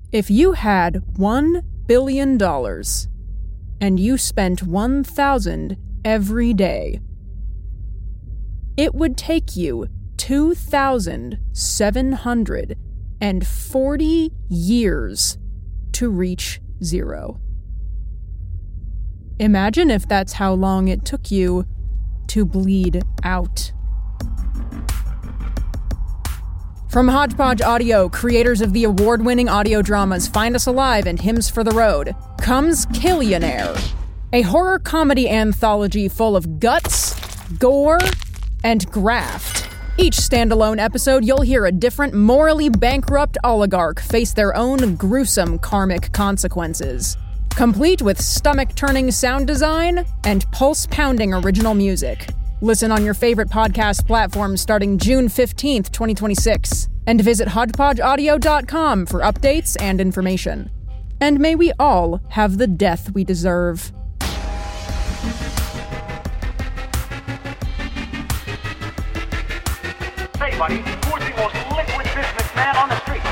If you had $1 billion and you spent 1,000 every day, it would take you 2,740 years to reach zero. Imagine if that's how long it took you to bleed out. From Hodgepodge Audio, creators of the award-winning audio dramas Find Us Alive and Hymns for the Road, comes Killionaire, a horror comedy anthology full of guts, gore, and graft. Each standalone episode, you'll hear a different, morally bankrupt oligarch face their own gruesome karmic consequences. Complete with stomach-turning sound design and pulse-pounding original music. Listen on your favorite podcast platforms starting June 15th, 2026. And visit hodgepodgeaudio.com for updates and information. And may we all have the death we deserve. Say, buddy, who's the most liquid businessman on the street?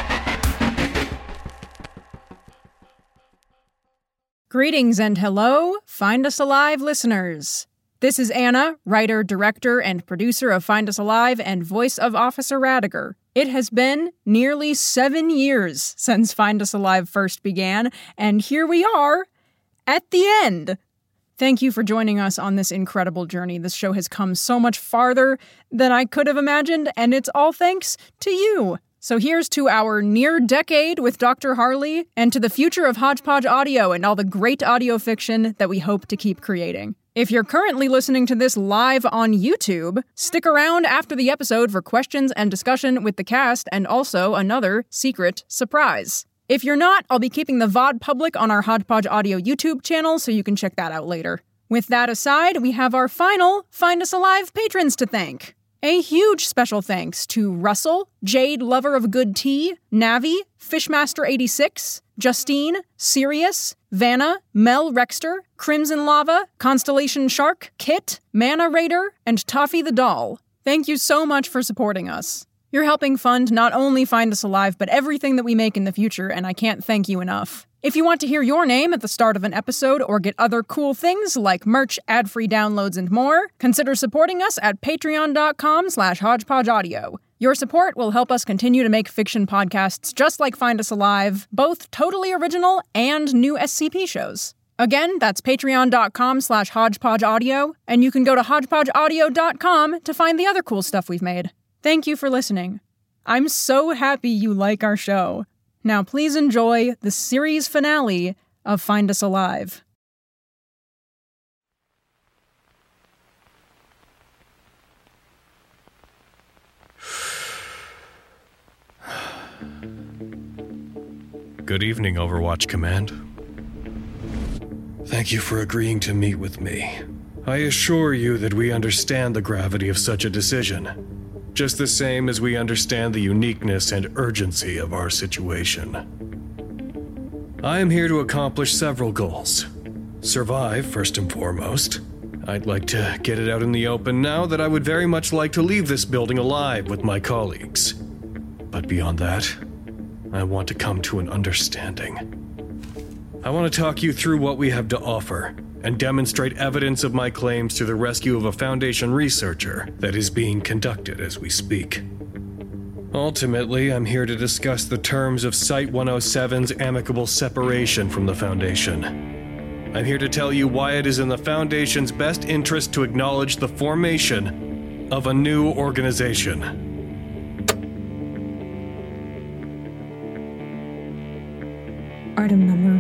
Greetings and hello, Find Us Alive listeners. This is Anna, writer, director, and producer of Find Us Alive and voice of Officer Radiger. It has been nearly 7 years since Find Us Alive first began, and here we are, at the end. Thank you for joining us on this incredible journey. This show has come so much farther than I could have imagined, and it's all thanks to you. So here's to our near decade with Dr. Harley, and to the future of Hodgepodge Audio and all the great audio fiction that we hope to keep creating. If you're currently listening to this live on YouTube, stick around after the episode for questions and discussion with the cast and also another secret surprise. If you're not, I'll be keeping the VOD public on our Hodgepodge Audio YouTube channel, so you can check that out later. With that aside, we have our final Find Us Alive patrons to thank. A huge special thanks to Russell, Jade Lover of Good Tea, Navi, Fishmaster86, Justine, Sirius, Vanna, Mel Rexter, Crimson Lava, Constellation Shark, Kit, Mana Raider, and Toffee the Doll. Thank you so much for supporting us. You're helping fund not only Find Us Alive, but everything that we make in the future, and I can't thank you enough. If you want to hear your name at the start of an episode or get other cool things like merch, ad-free downloads, and more, consider supporting us at patreon.com/hodgepodgeaudio. Your support will help us continue to make fiction podcasts just like Find Us Alive, both totally original and new SCP shows. Again, that's patreon.com/hodgepodgeaudio, and you can go to hodgepodgeaudio.com to find the other cool stuff we've made. Thank you for listening. I'm so happy you like our show. Now please enjoy the series finale of Find Us Alive. Good evening, Overwatch Command. Thank you for agreeing to meet with me. I assure you that we understand the gravity of such a decision, just the same as we understand the uniqueness and urgency of our situation. I am here to accomplish several goals. Survive, first and foremost. I'd like to get it out in the open now that I would very much like to leave this building alive with my colleagues. But beyond that, I want to come to an understanding. I want to talk you through what we have to offer and demonstrate evidence of my claims to the rescue of a Foundation researcher that is being conducted as we speak. Ultimately, I'm here to discuss the terms of Site-107's amicable separation from the Foundation. I'm here to tell you why it is in the Foundation's best interest to acknowledge the formation of a new organization. Item number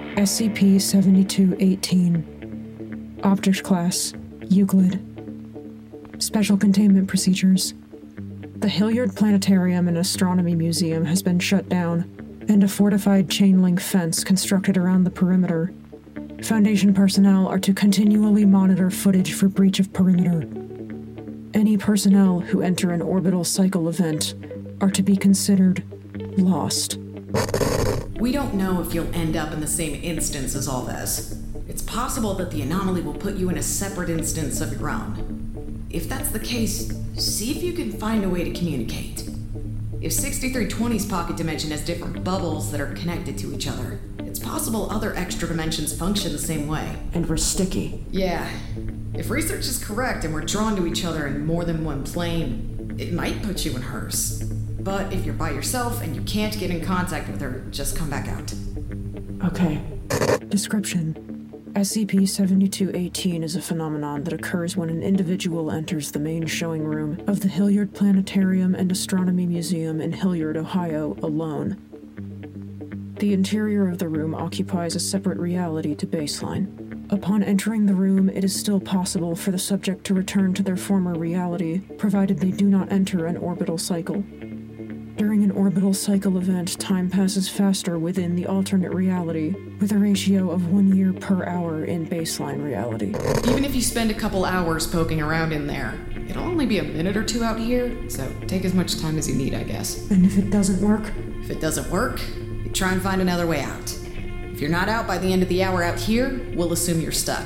SCP-7218. Object Class Euclid. Special Containment Procedures. The Hilliard Planetarium and Astronomy Museum has been shut down, and a fortified chain-link fence constructed around the perimeter. Foundation personnel are to continually monitor footage for breach of perimeter. Any personnel who enter an orbital cycle event are to be considered lost. We don't know if you'll end up in the same instance as all this. It's possible that the anomaly will put you in a separate instance of your own. If that's the case, see if you can find a way to communicate. If 6320's pocket dimension has different bubbles that are connected to each other, it's possible other extra dimensions function the same way. And we're sticky. Yeah. If research is correct and we're drawn to each other in more than one plane, it might put you in hers. But if you're by yourself and you can't get in contact with her, just come back out. Okay. Description. SCP-7218 is a phenomenon that occurs when an individual enters the main showing room of the Hilliard Planetarium and Astronomy Museum in Hilliard, Ohio, alone. The interior of the room occupies a separate reality to baseline. Upon entering the room, it is still possible for the subject to return to their former reality, provided they do not enter an orbital cycle. During an orbital cycle event, time passes faster within the alternate reality, with a ratio of 1 year per hour in baseline reality. Even if you spend a couple hours poking around in there, it'll only be a minute or two out here, so take as much time as you need, I guess. And if it doesn't work? If it doesn't work, you try and find another way out. If you're not out by the end of the hour out here, we'll assume you're stuck.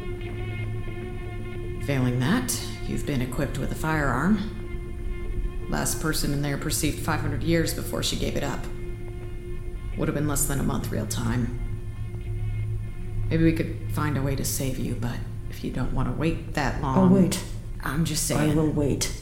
Failing that, you've been equipped with a firearm. Last person in there perceived 500 years before she gave it up. Would have been less than a month real time. Maybe we could find a way to save you, but if you don't want to wait that long... I'll wait. I'm just saying. I will wait.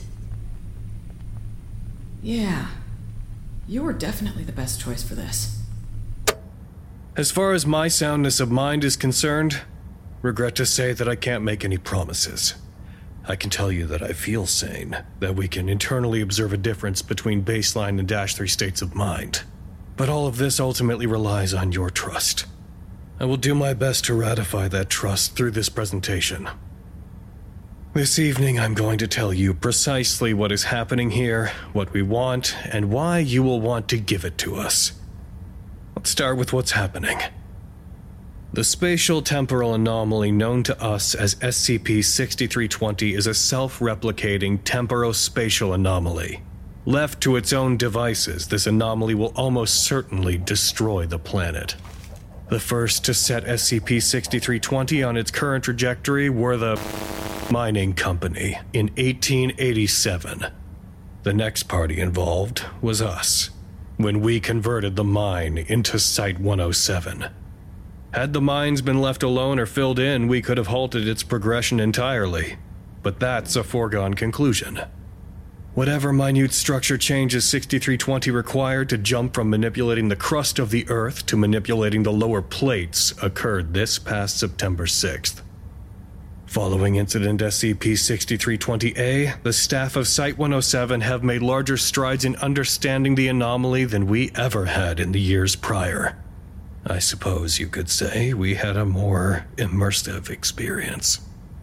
Yeah. You're definitely the best choice for this. As far as my soundness of mind is concerned, regret to say that I can't make any promises. I can tell you that I feel sane, that we can internally observe a difference between baseline and -3 states of mind. But all of this ultimately relies on your trust. I will do my best to ratify that trust through this presentation. This evening I'm going to tell you precisely what is happening here, what we want, and why you will want to give it to us. Let's start with what's happening. The spatial temporal anomaly known to us as SCP-6320 is a self-replicating temporospatial anomaly. Left to its own devices, this anomaly will almost certainly destroy the planet. The first to set SCP-6320 on its current trajectory were the Mining Company in 1887. The next party involved was us, when we converted the mine into Site-107. Had the mines been left alone or filled in, we could have halted its progression entirely. But that's a foregone conclusion. Whatever minute structure changes 6320 required to jump from manipulating the crust of the Earth to manipulating the lower plates occurred this past September 6th. Following Incident SCP-6320-A, the staff of Site-107 have made larger strides in understanding the anomaly than we ever had in the years prior. I suppose you could say we had a more immersive experience.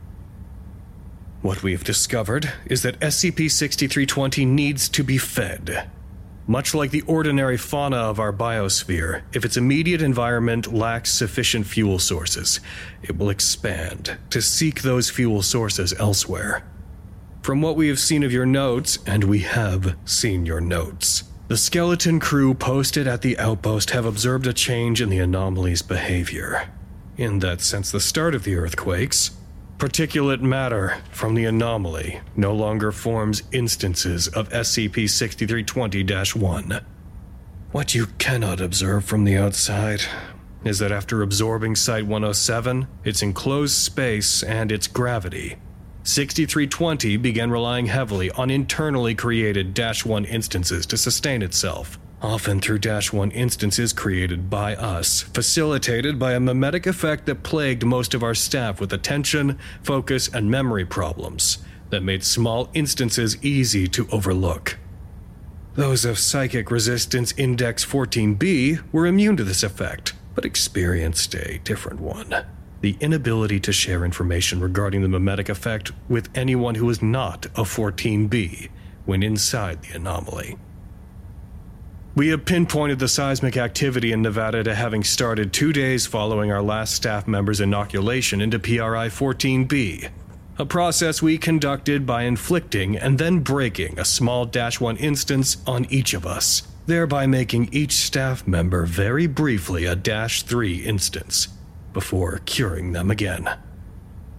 What we've discovered is that SCP-6320 needs to be fed. Much like the ordinary fauna of our biosphere, if its immediate environment lacks sufficient fuel sources, it will expand to seek those fuel sources elsewhere. From what we have seen of your notes, and we have seen your notes, the skeleton crew posted at the outpost have observed a change in the anomaly's behavior. In that since the start of the earthquakes, particulate matter from the anomaly no longer forms instances of SCP-6320-1. What you cannot observe from the outside is that after absorbing Site-107, its enclosed space, and its gravity, 6320 began relying heavily on internally created -1 instances to sustain itself, often through -1 instances created by us, facilitated by a mimetic effect that plagued most of our staff with attention, focus, and memory problems that made small instances easy to overlook. Those of Psychic Resistance Index 14B were immune to this effect, but experienced a different one. The inability to share information regarding the mimetic effect with anyone who is not a 14B when inside the anomaly. We have pinpointed the seismic activity in Nevada to having started 2 days following our last staff member's inoculation into PRI-14B, a process we conducted by inflicting and then breaking a small -1 instance on each of us, thereby making each staff member very briefly a -3 instance, before curing them again.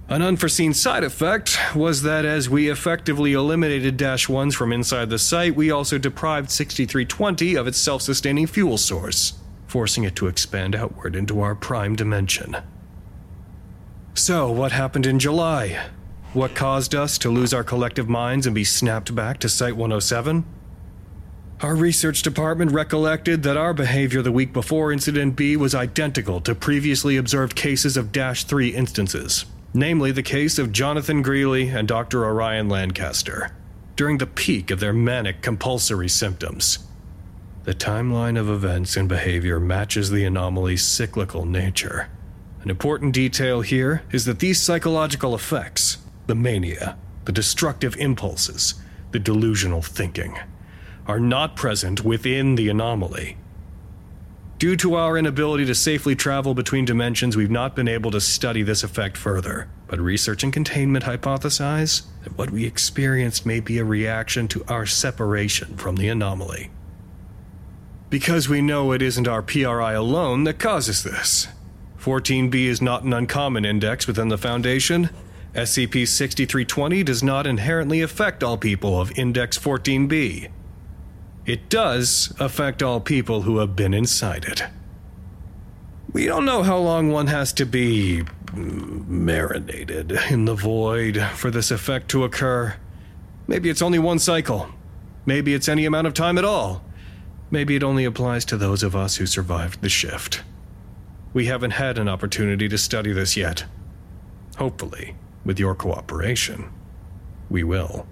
An unforeseen side effect was that as we effectively eliminated -1s from inside the site, we also deprived 6320 of its self-sustaining fuel source, forcing it to expand outward into our prime dimension. So, what happened in July? What caused us to lose our collective minds and be snapped back to Site 107? Our research department recollected that our behavior the week before Incident B was identical to previously observed cases of -3 instances, namely the case of Jonathan Greeley and Dr. Orion Lancaster, during the peak of their manic compulsory symptoms. The timeline of events and behavior matches the anomaly's cyclical nature. An important detail here is that these psychological effects, the mania, the destructive impulses, the delusional thinking, are not present within the anomaly. Due to our inability to safely travel between dimensions, we've not been able to study this effect further, but research and containment hypothesize that what we experienced may be a reaction to our separation from the anomaly. Because we know it isn't our PRI alone that causes this. 14B is not an uncommon index within the Foundation. SCP-6320 does not inherently affect all people of Index 14B. It does affect all people who have been inside it. We don't know how long one has to be marinated in the void for this effect to occur. Maybe it's only one cycle. Maybe it's any amount of time at all. Maybe it only applies to those of us who survived the shift. We haven't had an opportunity to study this yet. Hopefully, with your cooperation, we will.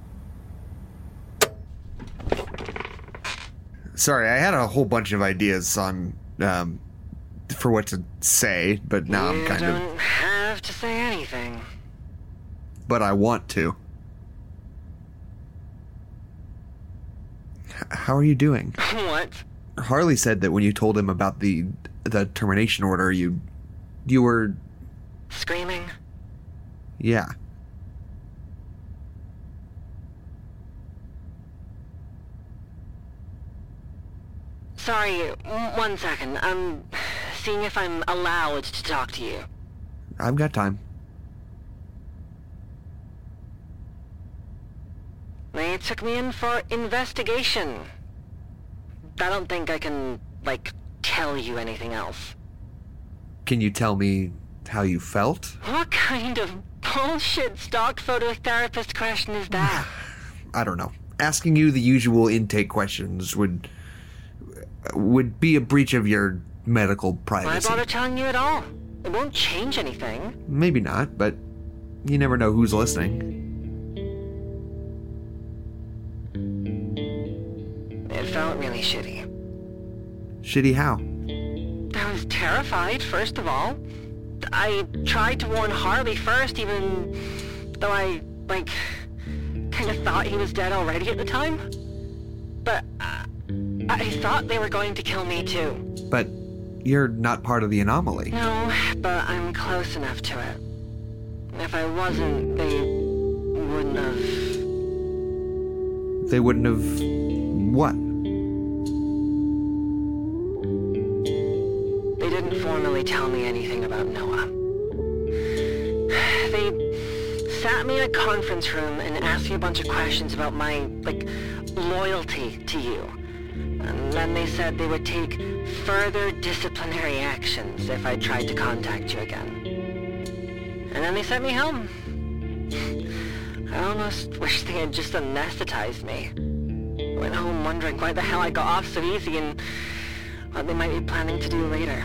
Sorry, I had a whole bunch of ideas on, for what to say, but now I'm kind of... You don't have to say anything. But I want to. How are you doing? What? Harley said that when you told him about the termination order, you were... Screaming? Yeah. Sorry, 1 second. I'm seeing if I'm allowed to talk to you. I've got time. They took me in for investigation. I don't think I can, tell you anything else. Can you tell me how you felt? What kind of bullshit stock photo therapist question is that? I don't know. Asking you the usual intake questions would be a breach of your medical privacy. Why bother telling you at all? It won't change anything. Maybe not, but you never know who's listening. It felt really shitty. Shitty how? I was terrified, first of all. I tried to warn Harley first, even though I, kind of thought he was dead already at the time. But I thought they were going to kill me too. But you're not part of the anomaly. No, but I'm close enough to it. If I wasn't, they wouldn't have... They wouldn't have... what? They didn't formally tell me anything about Noah. They sat me in a conference room and asked me a bunch of questions about my, loyalty to you. And then they said they would take further disciplinary actions if I tried to contact you again. And then they sent me home. I almost wish they had just anesthetized me. I went home wondering why the hell I got off so easy and what they might be planning to do later.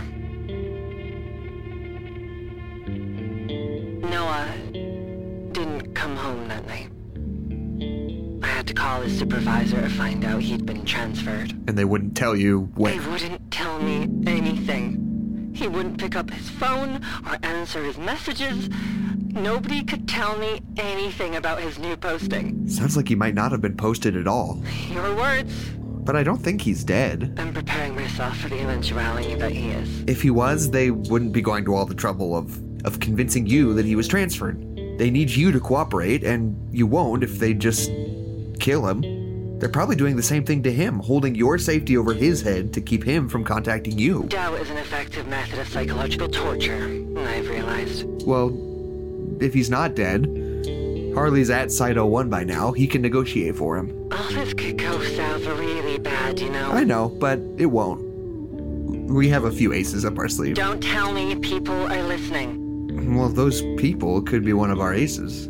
Noah didn't come home that night. I had to call his supervisor to find out he'd been transferred. And they wouldn't tell you when? They wouldn't tell me anything. He wouldn't pick up his phone or answer his messages. Nobody could tell me anything about his new posting. Sounds like he might not have been posted at all. Your words. But I don't think he's dead. I'm preparing myself for the eventuality that he is. If he was, they wouldn't be going to all the trouble of convincing you that he was transferred. They need you to cooperate, and you won't if they just kill him. They're probably doing the same thing to him, holding your safety over his head to keep him from contacting you. Doubt is an effective method of psychological torture, I've realized. Well, if he's not dead, Harley's at Site 01 by now. He can negotiate for him. Oh, this could go south really bad, you know. I know, but it won't. We have a few aces up our sleeve. Don't tell me people are listening. Well, those people could be one of our aces.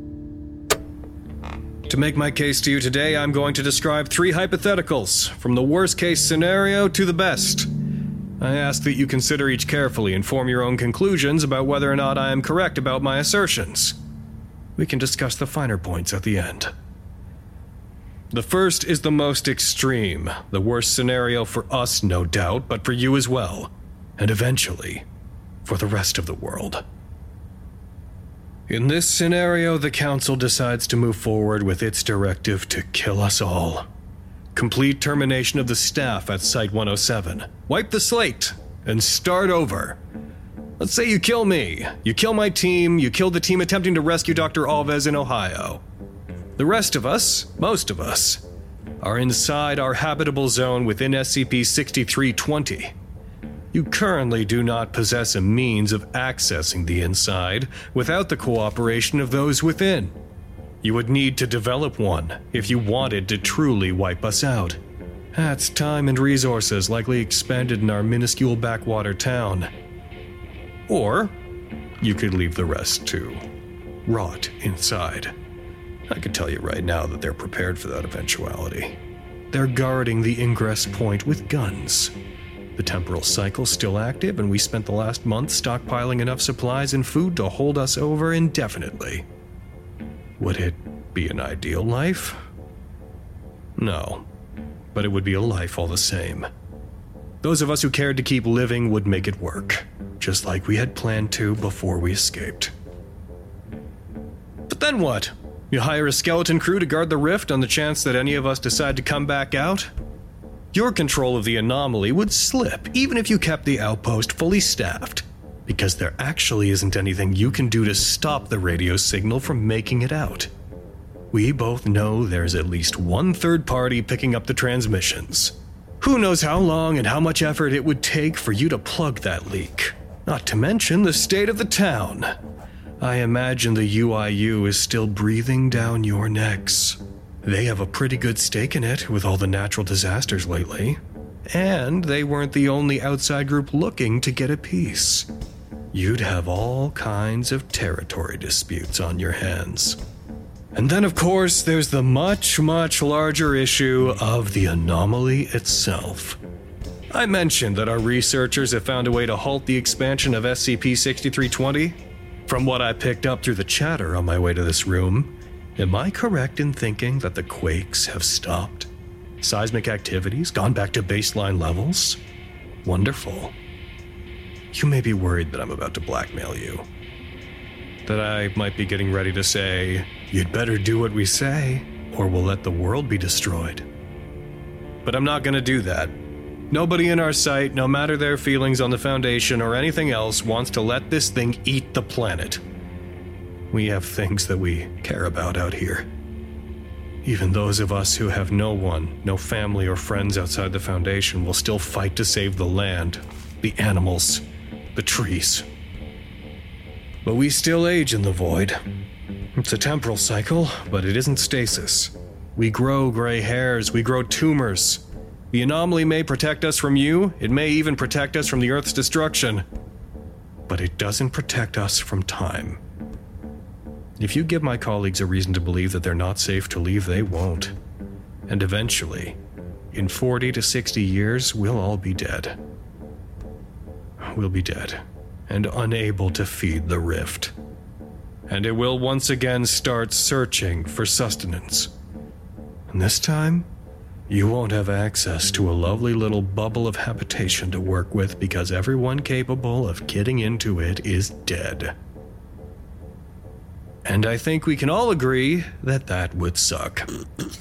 To make my case to you today, I'm going to describe 3 hypotheticals, from the worst case scenario to the best. I ask that you consider each carefully and form your own conclusions about whether or not I am correct about my assertions. We can discuss the finer points at the end. The first is the most extreme, the worst scenario for us, no doubt, but for you as well, and eventually, for the rest of the world. In this scenario, the Council decides to move forward with its directive to kill us all. Complete termination of the staff at Site 107. Wipe the slate, and start over. Let's say you kill me, you kill my team, you kill the team attempting to rescue Dr. Alves in Ohio. The rest of us, most of us, are inside our habitable zone within SCP-6320. You currently do not possess a means of accessing the inside without the cooperation of those within. You would need to develop one if you wanted to truly wipe us out. That's time and resources likely expended in our minuscule backwater town. Or you could leave the rest to rot inside. I can tell you right now that they're prepared for that eventuality. They're guarding the ingress point with guns. The temporal cycle's still active, and we spent the last month stockpiling enough supplies and food to hold us over indefinitely. Would it be an ideal life? No, but it would be a life all the same. Those of us who cared to keep living would make it work, just like we had planned to before we escaped. But then what? You hire a skeleton crew to guard the rift on the chance that any of us decide to come back out? Your control of the anomaly would slip even if you kept the outpost fully staffed, because there actually isn't anything you can do to stop the radio signal from making it out. We both know there's at least one third party picking up the transmissions. Who knows how long and how much effort it would take for you to plug that leak? Not to mention the state of the town. I imagine the UIU is still breathing down your necks. They have a pretty good stake in it with all the natural disasters lately. And they weren't the only outside group looking to get a piece. You'd have all kinds of territory disputes on your hands. And then, of course, there's the much, much larger issue of the anomaly itself. I mentioned that our researchers have found a way to halt the expansion of SCP-6320. From what I picked up through the chatter on my way to this room, am I correct in thinking that the quakes have stopped? Seismic activity's gone back to baseline levels? Wonderful. You may be worried that I'm about to blackmail you. That I might be getting ready to say, you'd better do what we say, or we'll let the world be destroyed. But I'm not gonna do that. Nobody in our site, no matter their feelings on the Foundation or anything else, wants to let this thing eat the planet. We have things that we care about out here. Even those of us who have no one, no family or friends outside the Foundation will still fight to save the land, the animals, the trees. But we still age in the void. It's a temporal cycle, but it isn't stasis. We grow gray hairs, we grow tumors. The anomaly may protect us from you, it may even protect us from the Earth's destruction. But it doesn't protect us from time. If you give my colleagues a reason to believe that they're not safe to leave, they won't. And eventually, in 40 to 60 years, we'll all be dead. We'll be dead, and unable to feed the rift. And it will once again start searching for sustenance. And this time, you won't have access to a lovely little bubble of habitation to work with because everyone capable of getting into it is dead. And I think we can all agree that that would suck.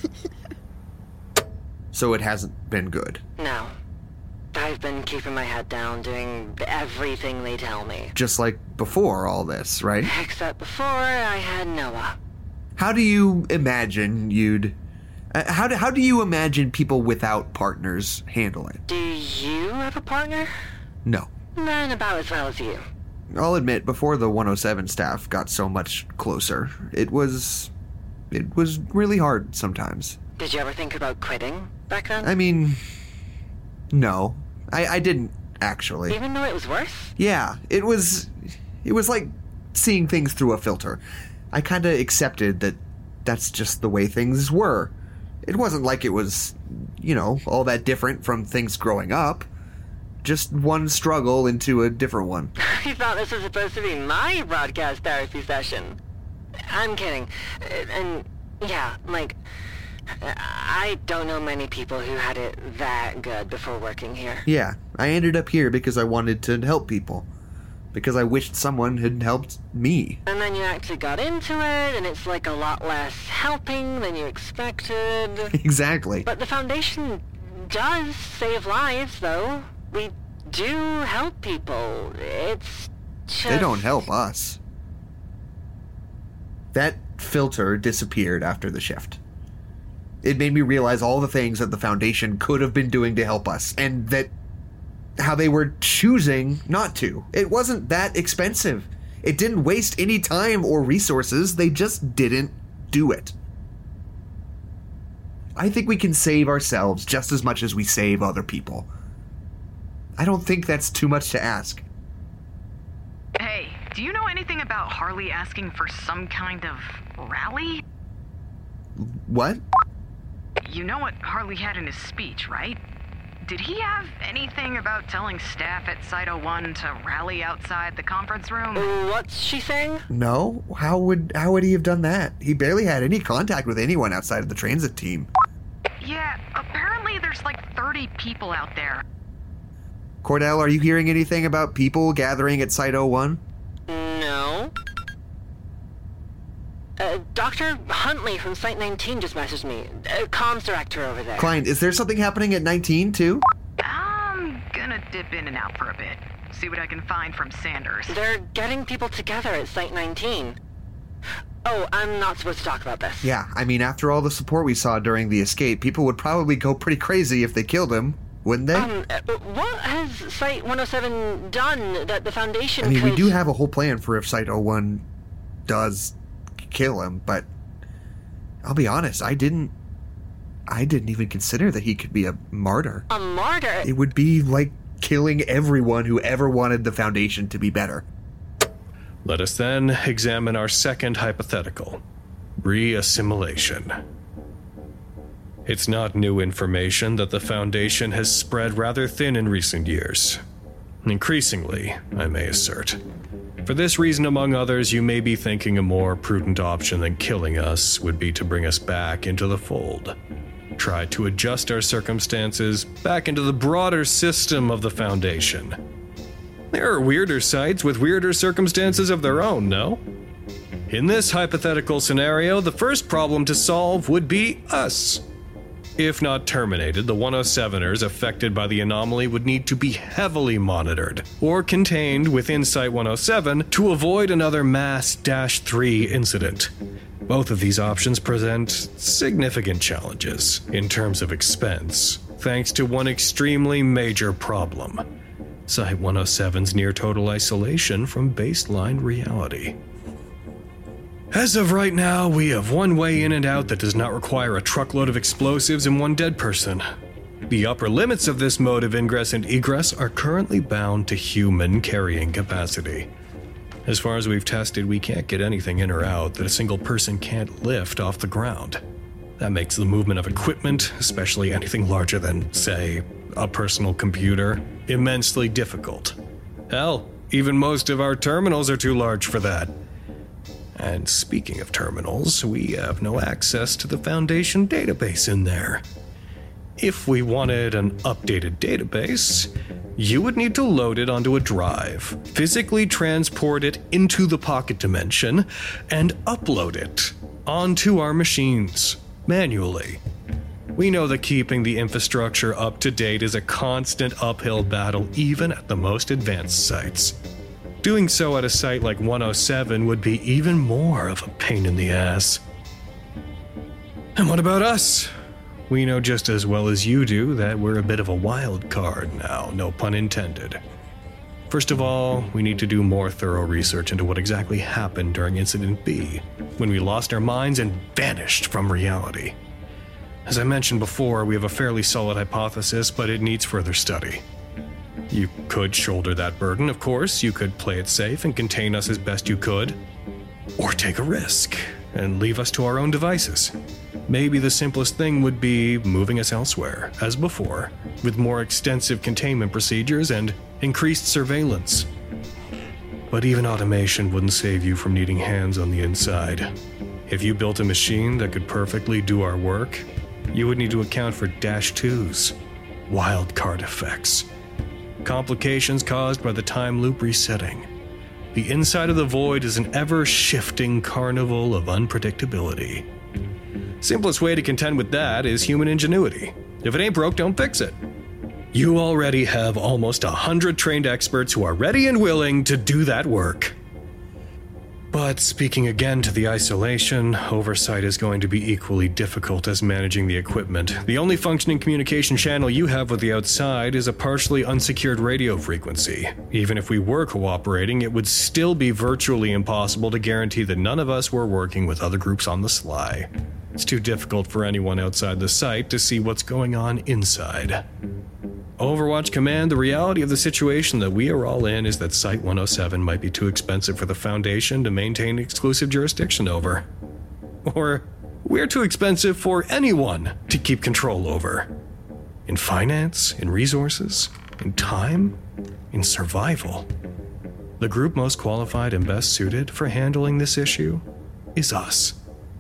So it hasn't been good. No. I've been keeping my head down, doing everything they tell me. Just like before all this, right? Except before I had Noah. How do you imagine you'd... How do you imagine people without partners handle it? Do you have a partner? No. Then about as well as you. I'll admit, before the 107 staff got so much closer, it was really hard sometimes. Did you ever think about quitting back then? I mean, no. I didn't, actually. Even though it was worse? Yeah, it was like seeing things through a filter. I kind of accepted that that's just the way things were. It wasn't like it was, all that different from things growing up. Just one struggle into a different one. You thought this was supposed to be my broadcast therapy session. I'm kidding. And, yeah, I don't know many people who had it that good before working here. Yeah, I ended up here because I wanted to help people. Because I wished someone had helped me. And then you actually got into it, and it's a lot less helping than you expected. Exactly. But the Foundation does save lives, though. We do help people. It's just... They don't help us. That filter disappeared after the shift. It made me realize all the things that the Foundation could have been doing to help us, and that how they were choosing not to. It wasn't that expensive. It didn't waste any time or resources. They just didn't do it. I think we can save ourselves just as much as we save other people. I don't think that's too much to ask. Hey, do you know anything about Harley asking for some kind of rally? What? You know what Harley had in his speech, right? Did he have anything about telling staff at Site-01 to rally outside the conference room? What's she saying? No. How would he have done that? He barely had any contact with anyone outside of the transit team. Yeah, apparently there's 30 people out there. Cordell, are you hearing anything about people gathering at Site-01? No. Dr. Huntley from Site-19 just messaged me. Comms director over there. Klein, is there something happening at 19, too? I'm gonna dip in and out for a bit. See what I can find from Sanders. They're getting people together at Site-19. Oh, I'm not supposed to talk about this. Yeah, I mean, after all the support we saw during the escape, people would probably go pretty crazy if they killed him, wouldn't they? What has Site-107 done that the Foundation I mean, could... we do have a whole plan for if Site-01 does kill him, but I'll be honest, I didn't even consider that he could be a martyr. A martyr? It would be like killing everyone who ever wanted the Foundation to be better. Let us then examine our second hypothetical, re-assimilation. It's not new information that the Foundation has spread rather thin in recent years. Increasingly, I may assert. For this reason, among others, you may be thinking a more prudent option than killing us would be to bring us back into the fold. Try to adjust our circumstances back into the broader system of the Foundation. There are weirder sites with weirder circumstances of their own, no? In this hypothetical scenario, the first problem to solve would be us. If not terminated, the 107ers affected by the anomaly would need to be heavily monitored or contained within Site-107 to avoid another Mass-3 incident. Both of these options present significant challenges in terms of expense, thanks to one extremely major problem: Site-107's near-total isolation from baseline reality. As of right now, we have one way in and out that does not require a truckload of explosives and one dead person. The upper limits of this mode of ingress and egress are currently bound to human carrying capacity. As far as we've tested, we can't get anything in or out that a single person can't lift off the ground. That makes the movement of equipment, especially anything larger than, say, a personal computer, immensely difficult. Hell, even most of our terminals are too large for that. And speaking of terminals, we have no access to the Foundation database in there. If we wanted an updated database, you would need to load it onto a drive, physically transport it into the pocket dimension, and upload it onto our machines, manually. We know that keeping the infrastructure up to date is a constant uphill battle even at the most advanced sites. Doing so at a site like 107 would be even more of a pain in the ass. And what about us? We know just as well as you do that we're a bit of a wild card now, no pun intended. First of all, we need to do more thorough research into what exactly happened during Incident B, when we lost our minds and vanished from reality. As I mentioned before, we have a fairly solid hypothesis, but it needs further study. You could shoulder that burden, of course. You could play it safe and contain us as best you could. Or take a risk and leave us to our own devices. Maybe the simplest thing would be moving us elsewhere, as before, with more extensive containment procedures and increased surveillance. But even automation wouldn't save you from needing hands on the inside. If you built a machine that could perfectly do our work, you would need to account for -2s, wildcard effects, complications caused by the time loop resetting. The inside of the void is an ever-shifting carnival of unpredictability. Simplest way to contend with that is human ingenuity. If it ain't broke, don't fix it. You already have almost 100 trained experts who are ready and willing to do that work. But speaking again to the isolation, oversight is going to be equally difficult as managing the equipment. The only functioning communication channel you have with the outside is a partially unsecured radio frequency. Even if we were cooperating, it would still be virtually impossible to guarantee that none of us were working with other groups on the sly. It's too difficult for anyone outside the site to see what's going on inside. Overwatch Command, the reality of the situation that we are all in is that Site-107 might be too expensive for the Foundation to maintain exclusive jurisdiction over. Or we're too expensive for anyone to keep control over. In finance, in resources, in time, in survival. The group most qualified and best suited for handling this issue is us.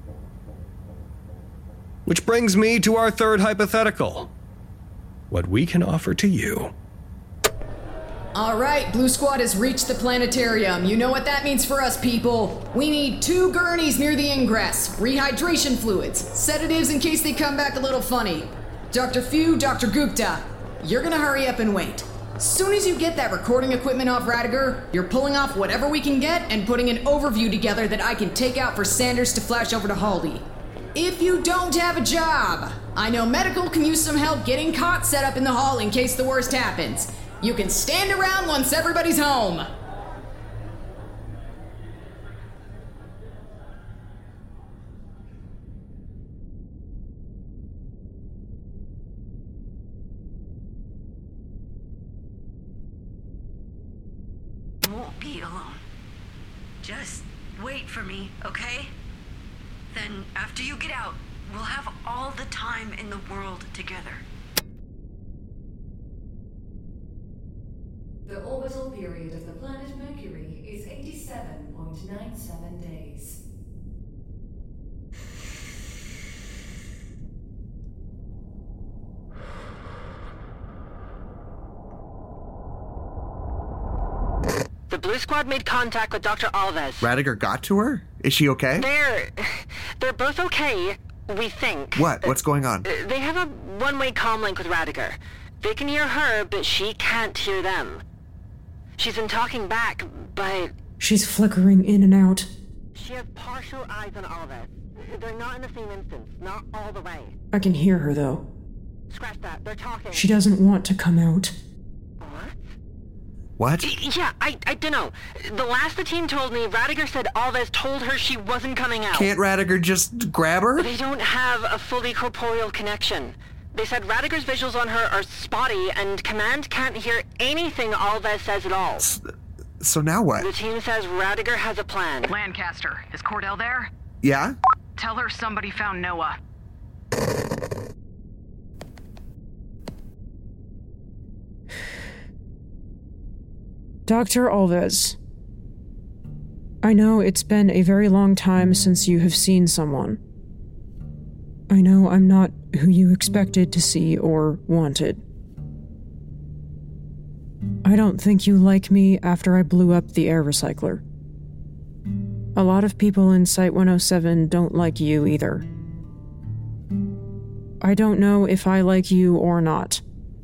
Which brings me to our third hypothetical. What we can offer to you. All right, Blue Squad has reached the planetarium. You know what that means for us, people. We need 2 gurneys near the ingress, rehydration fluids, sedatives in case they come back a little funny. Dr. Few, Dr. Gupta, you're gonna hurry up and wait. Soon as you get that recording equipment off Radiger, you're pulling off whatever we can get and putting an overview together that I can take out for Sanders to flash over to Haldy. If you don't have a job, I know medical can use some help getting cots set up in the hall in case the worst happens. You can stand around once everybody's home. You won't be alone. Just wait for me, okay? Then, after you get out, we'll have all the time in the world together. The orbital period of the planet Mercury is 87.97 days. The Blue Squad made contact with Dr. Alves. Radiger got to her? Is she okay? They're both okay, we think. What? What's going on? They have a one-way comm link with Radiger. They can hear her, but she can't hear them. She's been talking back, but... She's flickering in and out. She has partial eyes on Alves. They're not in the same instance, not all the way. I can hear her, though. Scratch that, they're talking. She doesn't want to come out. What? Yeah, I don't know. The last the team told me, Radiger said Alves told her she wasn't coming out. Can't Radiger just grab her? They don't have a fully corporeal connection. They said Radiger's visuals on her are spotty, and Command can't hear anything Alves says at all. So now what? The team says Radiger has a plan. Lancaster, is Cordell there? Yeah? Tell her somebody found Noah. Dr. Alves, I know it's been a very long time since you have seen someone. I know I'm not who you expected to see or wanted. I don't think you like me after I blew up the air recycler. A lot of people in Site-107 don't like you either. I don't know if I like you or not.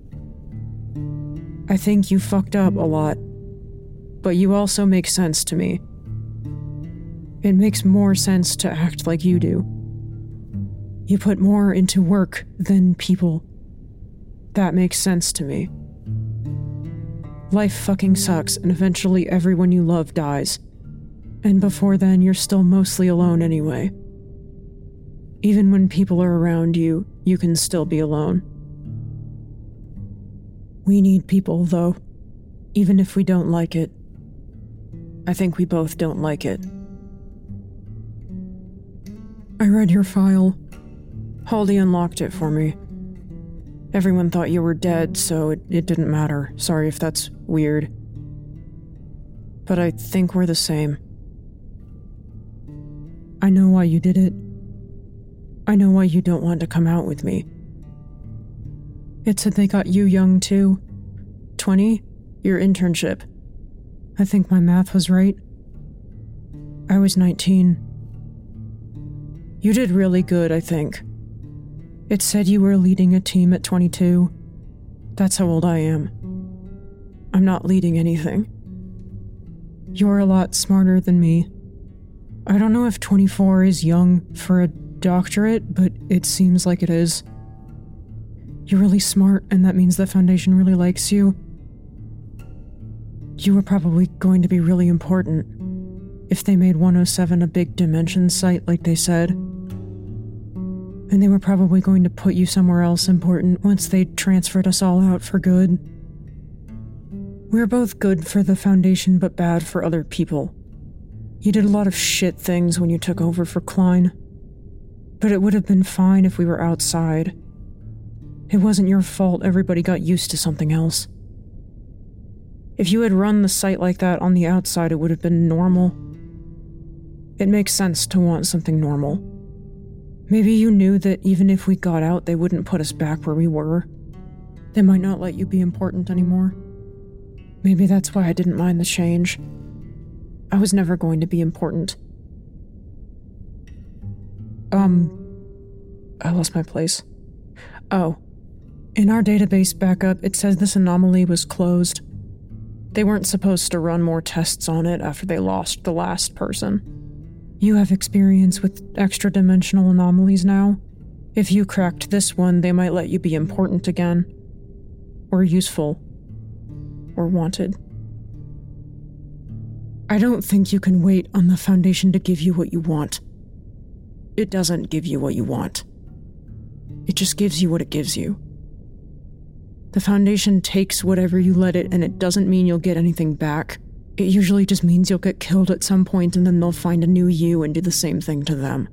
I think you fucked up a lot. But you also make sense to me. It makes more sense to act like you do. You put more into work than people. That makes sense to me. Life fucking sucks, and eventually everyone you love dies. And before then, you're still mostly alone anyway. Even when people are around you, you can still be alone. We need people, though, even if we don't like it. I think we both don't like it. I read your file. Haldy unlocked it for me. Everyone thought you were dead, so it didn't matter. Sorry if that's weird. But I think we're the same. I know why you did it. I know why you don't want to come out with me. It said they got you young, too. 20? Your internship. I think my math was right. I was 19. You did really good, I think. It said you were leading a team at 22. That's how old I am. I'm not leading anything. You're a lot smarter than me. I don't know if 24 is young for a doctorate, but it seems like it is. You're really smart, and that means the Foundation really likes you. You were probably going to be really important if they made 107 a big dimension site like they said. And they were probably going to put you somewhere else important once they transferred us all out for good. We're both good for the Foundation, but bad for other people. You did a lot of shit things when you took over for Klein. But it would have been fine if we were outside. It wasn't your fault everybody got used to something else. If you had run the site like that on the outside, it would have been normal. It makes sense to want something normal. Maybe you knew that even if we got out, they wouldn't put us back where we were. They might not let you be important anymore. Maybe that's why I didn't mind the change. I was never going to be important. I lost my place. Oh. In our database backup, it says this anomaly was closed. They weren't supposed to run more tests on it after they lost the last person. You have experience with extra-dimensional anomalies now. If you cracked this one, they might let you be important again. Or useful. Or wanted. I don't think you can wait on the Foundation to give you what you want. It doesn't give you what you want. It just gives you what it gives you. The Foundation takes whatever you let it, and it doesn't mean you'll get anything back. It usually just means you'll get killed at some point, and then they'll find a new you and do the same thing to them.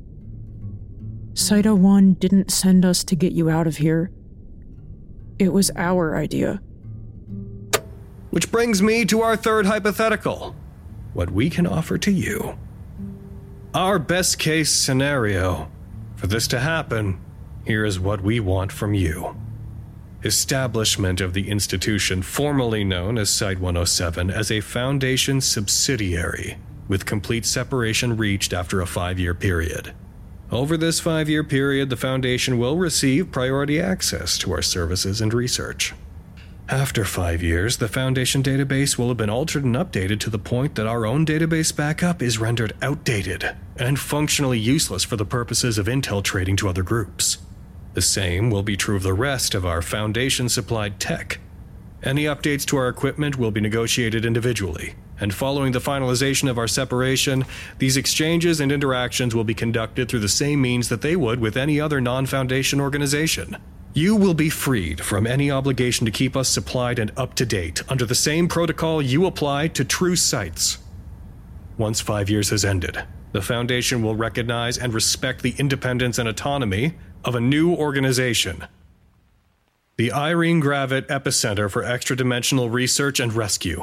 Site-01 didn't send us to get you out of here. It was our idea. Which brings me to our third hypothetical. What we can offer to you. Our best case scenario. For this to happen, here is what we want from you. Establishment of the institution formerly known as Site-107 as a Foundation subsidiary, with complete separation reached after a 5-year period. Over this 5-year period, the Foundation will receive priority access to our services and research. After 5 years, the Foundation database will have been altered and updated to the point that our own database backup is rendered outdated and functionally useless for the purposes of intel trading to other groups. The same will be true of the rest of our Foundation-supplied tech. Any updates to our equipment will be negotiated individually, and following the finalization of our separation, these exchanges and interactions will be conducted through the same means that they would with any other non-Foundation organization. You will be freed from any obligation to keep us supplied and up to date under the same protocol you apply to true sites. Once 5 years has ended, the Foundation will recognize and respect the independence and autonomy of a new organization. The Irene Gravit Epicenter for Extra-Dimensional Research and Rescue.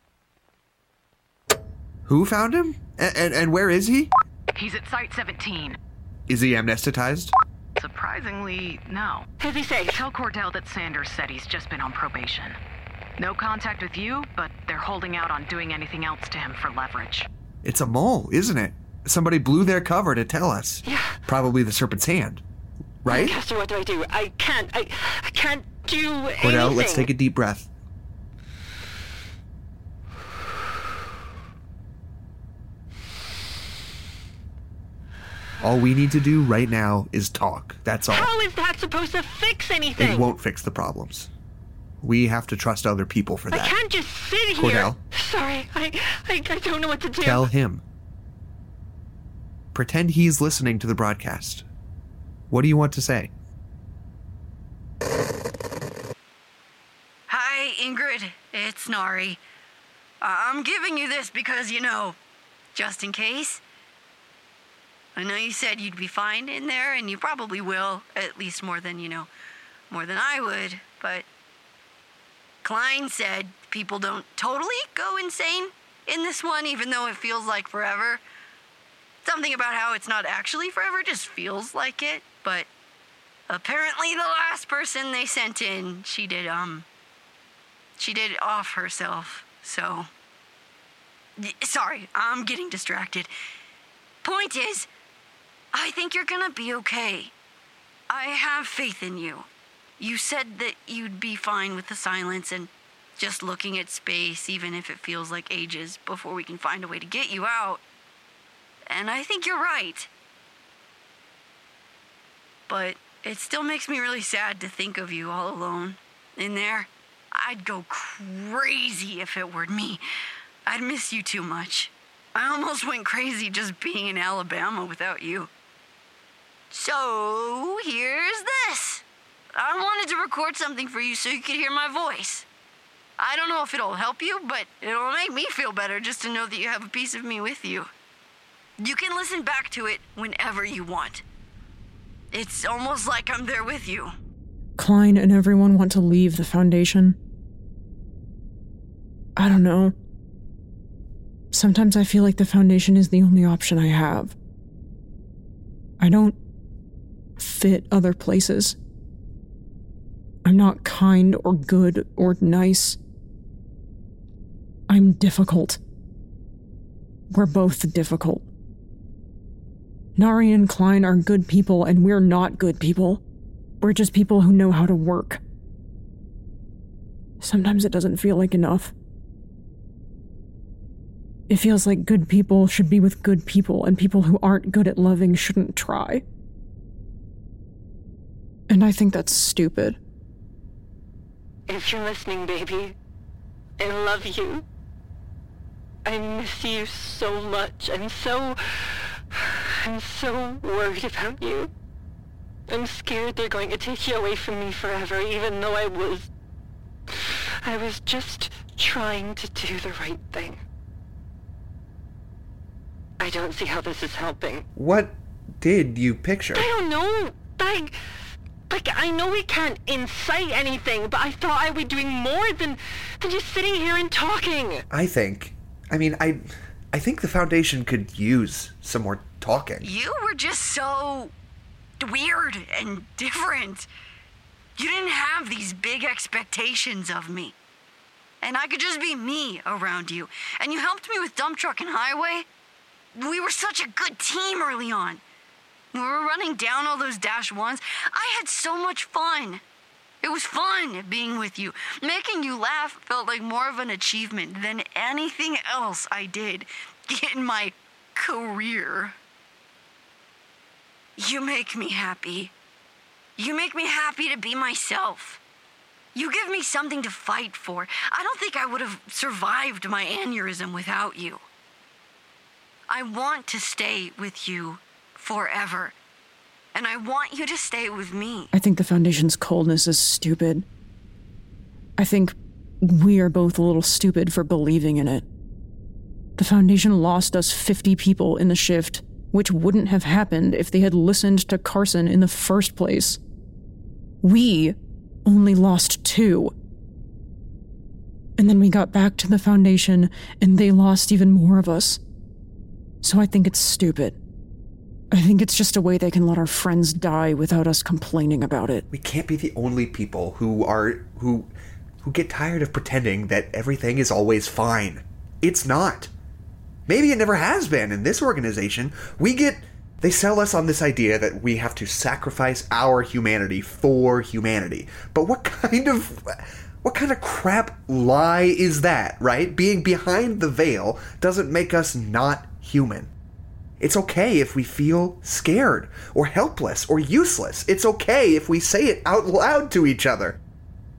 Who found him? And where is he? He's at Site-17. Is he amnesticized? Surprisingly, no. What did he say? Tell Cordell that Sanders said he's just been on probation. No contact with you, but they're holding out on doing anything else to him for leverage. It's a mole, isn't it? Somebody blew their cover to tell us. Yeah. Probably the Serpent's Hand. Right? Castor, what do I do? I can't do Cordell, anything. let's take a deep breath. All we need to do right now is talk. That's all. How is that supposed to fix anything? It won't fix the problems. We have to trust other people for that. I can't just sit here. Cordell. Sorry, I don't know what to do. Tell him. Pretend he's listening to the broadcast. What do you want to say? Hi, Ingrid. It's Nari. I'm giving you this because, just in case. I know you said you'd be fine in there, and you probably will, at least more than I would, but Klein said people don't totally go insane in this one, even though it feels like forever. Something about how it's not actually forever just feels like it, but apparently the last person they sent in, she did off herself, so... Sorry, I'm getting distracted. Point is, I think you're gonna be okay. I have faith in you. You said that you'd be fine with the silence and just looking at space, even if it feels like ages before we can find a way to get you out. And I think you're right. But it still makes me really sad to think of you all alone in there. I'd go crazy if it were me. I'd miss you too much. I almost went crazy just being in Alabama without you. So, here's this. I wanted to record something for you so you could hear my voice. I don't know if it'll help you, but it'll make me feel better just to know that you have a piece of me with you. You can listen back to it whenever you want. It's almost like I'm there with you. Klein and everyone want to leave the Foundation. I don't know. Sometimes I feel like the Foundation is the only option I have. I don't fit other places. I'm not kind or good or nice. I'm difficult. We're both difficult. Nari and Klein are good people, and we're not good people. We're just people who know how to work. Sometimes it doesn't feel like enough. It feels like good people should be with good people, and people who aren't good at loving shouldn't try. And I think that's stupid. If you're listening, baby, I love you. I miss you so much. I'm so worried about you. I'm scared they're going to take you away from me forever, even though I was just trying to do the right thing. I don't see how this is helping. What did you picture? I don't know. I know we can't incite anything, but I thought I would be doing more than just sitting here and talking. I think the Foundation could use some more talking. You were just so weird and different. You didn't have these big expectations of me. And I could just be me around you. And you helped me with Dump Truck and Highway. We were such a good team early on. We were running down all those -1s. I had so much fun. It was fun being with you. Making you laugh felt like more of an achievement than anything else I did in my career. You make me happy. You make me happy to be myself. You give me something to fight for. I don't think I would have survived my aneurysm without you. I want to stay with you forever. And I want you to stay with me. I think the Foundation's coldness is stupid. I think we are both a little stupid for believing in it. The Foundation lost us 50 people in the shift, which wouldn't have happened if they had listened to Carson in the first place. We only lost 2. And then we got back to the Foundation, and they lost even more of us. So I think it's stupid. I think it's just a way they can let our friends die without us complaining about it. We can't be the only people who get tired of pretending that everything is always fine. It's not. Maybe it never has been in this organization. They sell us on this idea that we have to sacrifice our humanity for humanity. But what kind of crap lie is that, right? Being behind the veil doesn't make us not human. It's okay if we feel scared or helpless or useless. It's okay if we say it out loud to each other.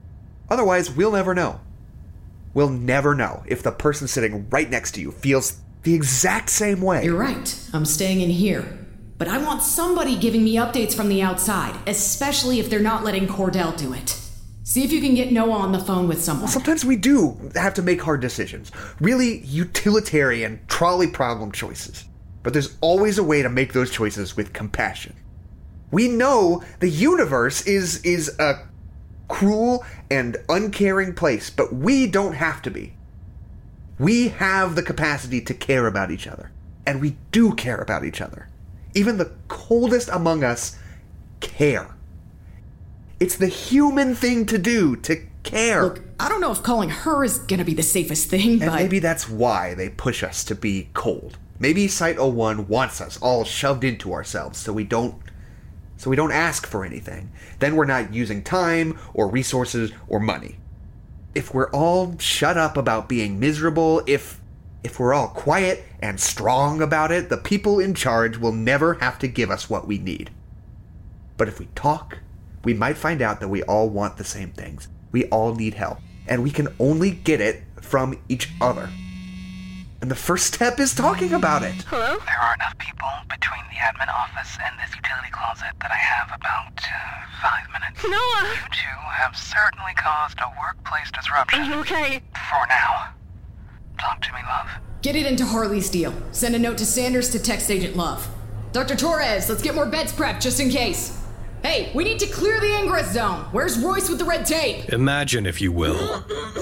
Otherwise, we'll never know. We'll never know if the person sitting right next to you feels the exact same way. You're right. I'm staying in here. But I want somebody giving me updates from the outside, especially if they're not letting Cordell do it. See if you can get Noah on the phone with someone. Sometimes we do have to make hard decisions. Really utilitarian, trolley problem choices. But there's always a way to make those choices with compassion. We know the universe is a cruel and uncaring place, but we don't have to be. We have the capacity to care about each other. And we do care about each other. Even the coldest among us care. It's the human thing to do, to care. Look, I don't know if calling her is gonna be the safest thing, and but... maybe that's why they push us to be cold. Maybe Site-01 wants us all shoved into ourselves so we don't ask for anything. Then we're not using time or resources or money. If we're all shut up about being miserable, if we're all quiet and strong about it, the people in charge will never have to give us what we need. But if we talk, we might find out that we all want the same things. We all need help. And we can only get it from each other. And the first step is talking about it. Hello? There are enough people between the admin office and this utility closet that I have about 5 minutes. Noah! You two have certainly caused a workplace disruption. Are you okay? For now. Talk to me, love. Get it into Harley's deal. Send a note to Sanders to text Agent Love. Dr. Torres, let's get more beds prepped just in case. Hey, we need to clear the ingress zone. Where's Royce with the red tape? Imagine, if you will.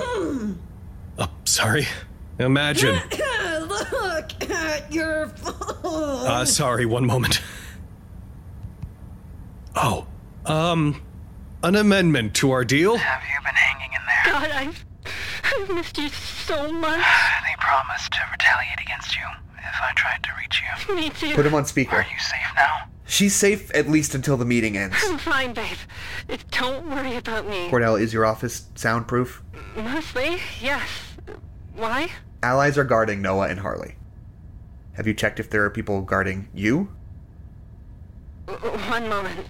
Sorry. Imagine. Look at your phone. Sorry, one moment. Oh, an amendment to our deal? Have you been hanging in there? God, I've missed you so much. They promised to retaliate against you if I tried to reach you. Me too. Put him on speaker. Are you safe now? She's safe at least until the meeting ends. I'm fine, babe. Don't worry about me. Cordell, is your office soundproof? Mostly, yes. Why? Allies are guarding Noah and Harley. Have you checked if there are people guarding you? One moment.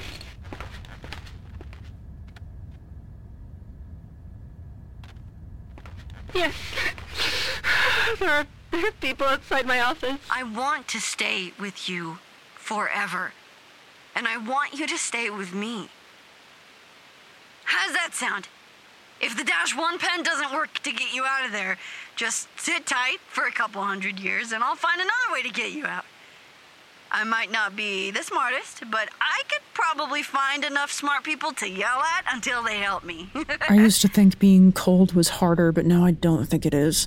Yes. There are people outside my office. I want to stay with you forever. And I want you to stay with me. How's that sound? If the -1 pen doesn't work to get you out of there, just sit tight for a couple 100 years and I'll find another way to get you out. I might not be the smartest, but I could probably find enough smart people to yell at until they help me. I used to think being cold was harder, but now I don't think it is.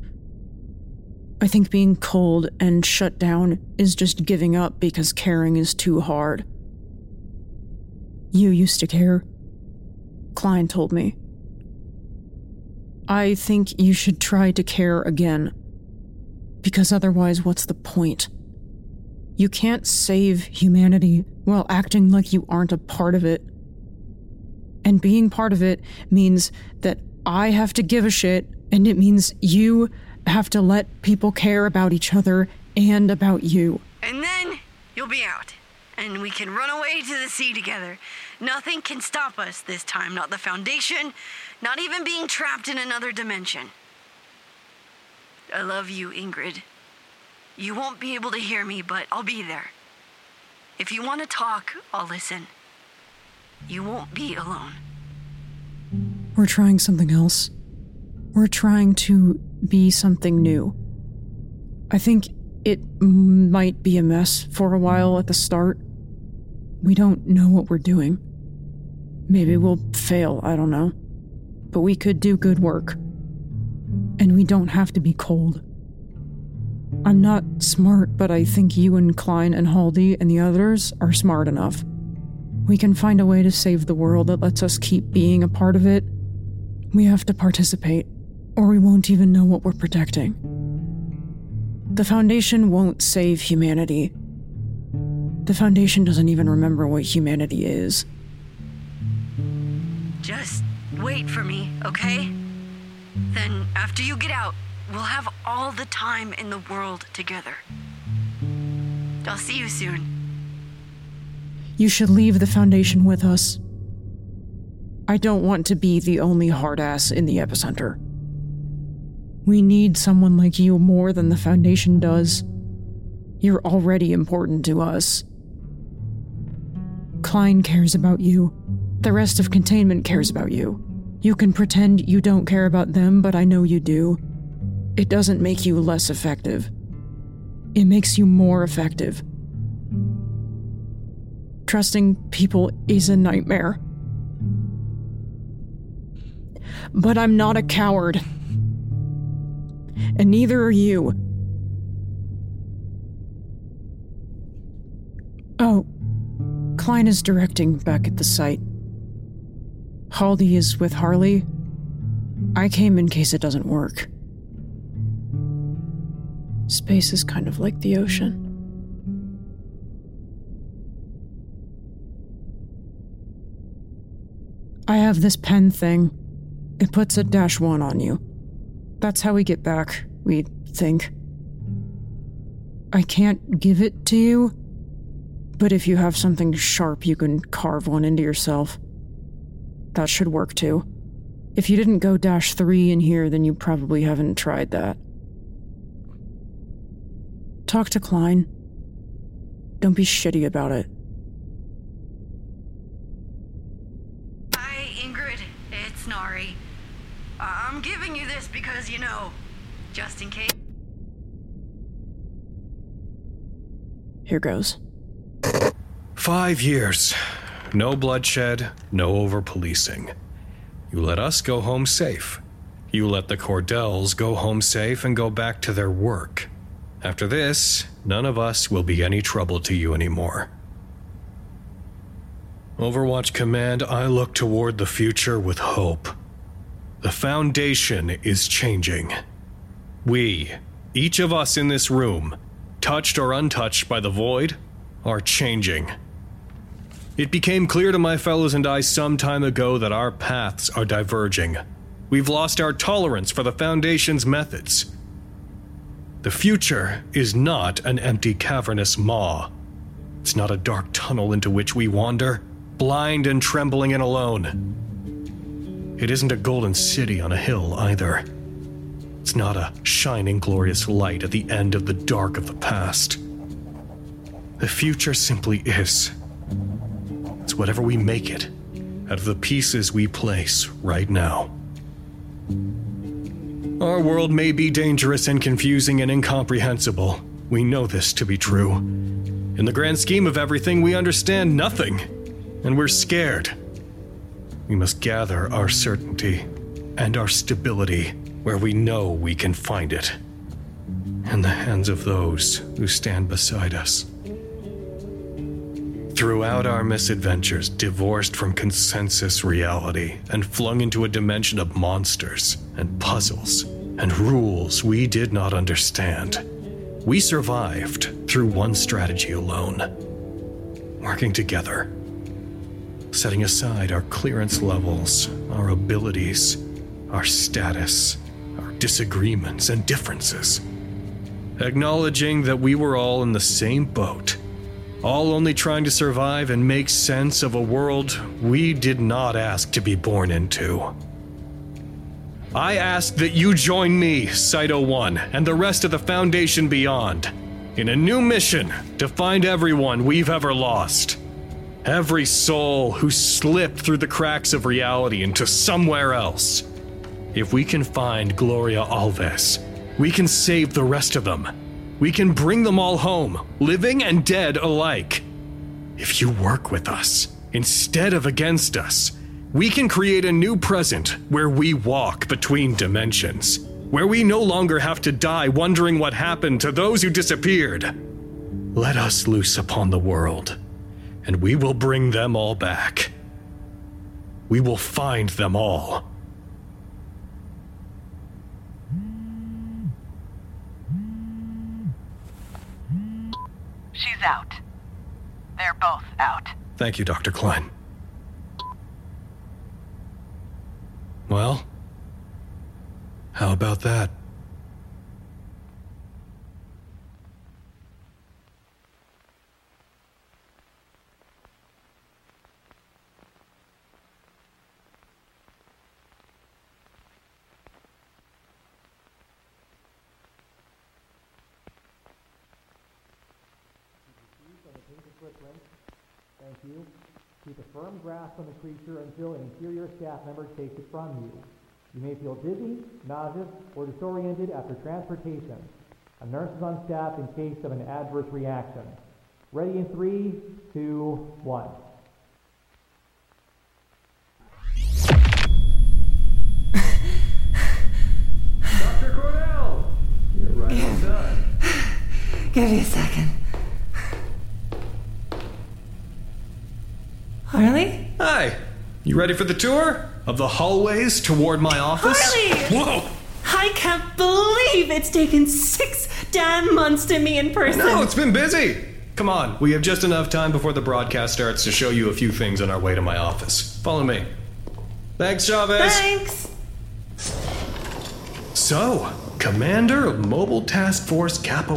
I think being cold and shut down is just giving up because caring is too hard. You used to care. Klein told me. I think you should try to care again. Because otherwise, what's the point? You can't save humanity while acting like you aren't a part of it. And being part of it means that I have to give a shit, and it means you have to let people care about each other and about you. And then you'll be out, and we can run away to the sea together. Nothing can stop us this time, not the Foundation, not even being trapped in another dimension. I love you, Ingrid. You won't be able to hear me, but I'll be there. If you want to talk, I'll listen. You won't be alone. We're trying something else. We're trying to be something new. I think it might be a mess for a while at the start. We don't know what we're doing. Maybe we'll fail, I don't know. But we could do good work. And we don't have to be cold. I'm not smart, but I think you and Klein and Haldy and the others are smart enough. We can find a way to save the world that lets us keep being a part of it. We have to participate, or we won't even know what we're protecting. The Foundation won't save humanity. The Foundation doesn't even remember what humanity is. Just wait for me, okay? Then, after you get out, we'll have all the time in the world together. I'll see you soon. You should leave the Foundation with us. I don't want to be the only hard ass in the epicenter. We need someone like you more than the Foundation does. You're already important to us. Klein cares about you. The rest of Containment cares about you. You can pretend you don't care about them, but I know you do. It doesn't make you less effective. It makes you more effective. Trusting people is a nightmare. But I'm not a coward. And neither are you. Oh, Klein is directing back at the site. Haldy is with Harley. I came in case it doesn't work. Space is kind of like the ocean. I have this pen thing. It puts a -1 on you. That's how we get back, we think. I can't give it to you, but if you have something sharp, you can carve one into yourself. That should work too. If you didn't go -3 in here, then you probably haven't tried that. Talk to Klein. Don't be shitty about it. Hi, Ingrid. It's Nari. I'm giving you this because, just in case. Here goes. 5 years. No bloodshed, no over-policing. You let us go home safe. You let the Cordells go home safe and go back to their work. After this, none of us will be any trouble to you anymore. Overwatch Command, I look toward the future with hope. The Foundation is changing. We, each of us in this room, touched or untouched by the Void, are changing. It became clear to my fellows and I some time ago that our paths are diverging. We've lost our tolerance for the Foundation's methods. The future is not an empty cavernous maw. It's not a dark tunnel into which we wander, blind and trembling and alone. It isn't a golden city on a hill either. It's not a shining glorious light at the end of the dark of the past. The future simply is. It's whatever we make it, out of the pieces we place right now. Our world may be dangerous and confusing and incomprehensible. We know this to be true. In the grand scheme of everything, we understand nothing, and we're scared. We must gather our certainty and our stability where we know we can find it, in the hands of those who stand beside us. Throughout our misadventures, divorced from consensus reality and flung into a dimension of monsters and puzzles and rules we did not understand, we survived through one strategy alone: working together, setting aside our clearance levels, our abilities, our status, our disagreements and differences, acknowledging that we were all in the same boat, all only trying to survive and make sense of a world we did not ask to be born into. I ask that you join me, Site-01, and the rest of the Foundation beyond, in a new mission to find everyone we've ever lost. Every soul who slipped through the cracks of reality into somewhere else. If we can find Gloria Alves, we can save the rest of them. We can bring them all home, living and dead alike. If you work with us, instead of against us, we can create a new present where we walk between dimensions, where we no longer have to die wondering what happened to those who disappeared. Let us loose upon the world, and we will bring them all back. We will find them all. She's out. They're both out. Thank you, Dr. Klein. Well, how about that? Thank you. Keep a firm grasp on the creature until an inferior staff member takes it from you. You may feel dizzy, nauseous, or disoriented after transportation. A nurse is on staff in case of an adverse reaction. Ready in 3, 2, 1. Dr. Cornell! You're right on time. Give me a second. Harley? Hi. You ready for the tour of the hallways toward my office? Harley! Whoa! I can't believe it's taken 6 damn months to meet in person. No, it's been busy. Come on, we have just enough time before the broadcast starts to show you a few things on our way to my office. Follow me. Thanks, Chavez. Thanks. So, Commander of Mobile Task Force Kappa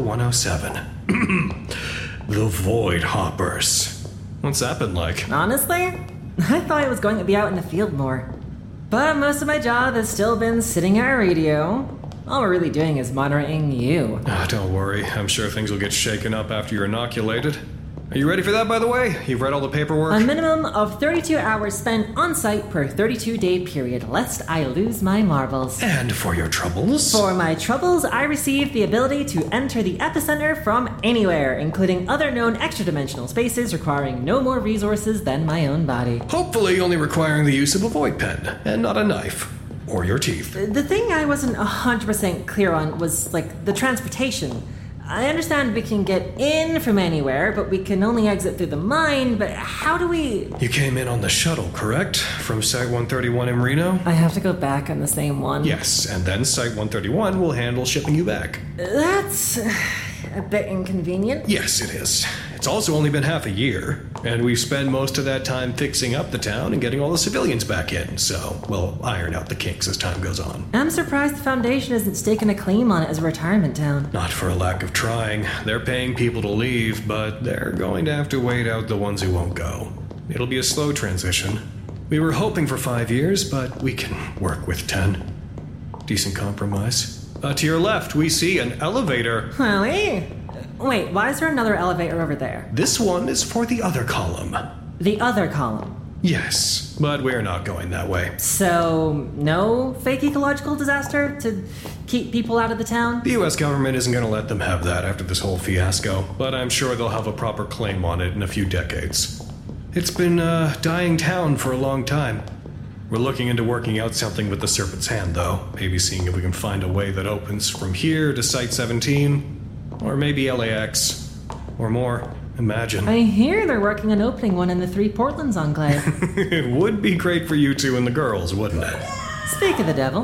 107. The Void Hoppers. What's that been like? Honestly, I thought I was going to be out in the field more. But most of my job has still been sitting at a radio. All we're really doing is monitoring you. Don't worry, I'm sure things will get shaken up after you're inoculated. Are you ready for that, by the way? You've read all the paperwork? A minimum of 32 hours spent on site per 32-day period, lest I lose my marbles. And for your troubles? For my troubles, I received the ability to enter the epicenter from anywhere, including other known extra-dimensional spaces requiring no more resources than my own body. Hopefully only requiring the use of a void pen, and not a knife. Or your teeth. The thing I wasn't 100% clear on was, the transportation. I understand we can get in from anywhere, but we can only exit through the mine, but how do we... You came in on the shuttle, correct? From Site 131 in Reno? I have to go back on the same one. Yes, and then Site 131 will handle shipping you back. That's a bit inconvenient. Yes, it is. It's also only been half a year, and we spend most of that time fixing up the town and getting all the civilians back in, so we'll iron out the kinks as time goes on. I'm surprised the Foundation isn't staking a claim on it as a retirement town. Not for a lack of trying. They're paying people to leave, but they're going to have to wait out the ones who won't go. It'll be a slow transition. We were hoping for 5 years, but we can work with 10. Decent compromise. To your left, we see an elevator. Really? Wait, why is there another elevator over there? This one is for the other column. The other column? Yes, but we're not going that way. So, no fake ecological disaster to keep people out of the town? The US government isn't going to let them have that after this whole fiasco, but I'm sure they'll have a proper claim on it in a few decades. It's been a dying town for a long time. We're looking into working out something with the Serpent's Hand, though. Maybe seeing if we can find a way that opens from here to Site 17. Or maybe LAX. Or more. Imagine. I hear they're working on opening one in the 3 Portlands Enclave. It would be great for you two and the girls, wouldn't it? Speak of the devil.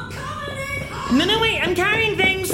No, wait, I'm carrying things.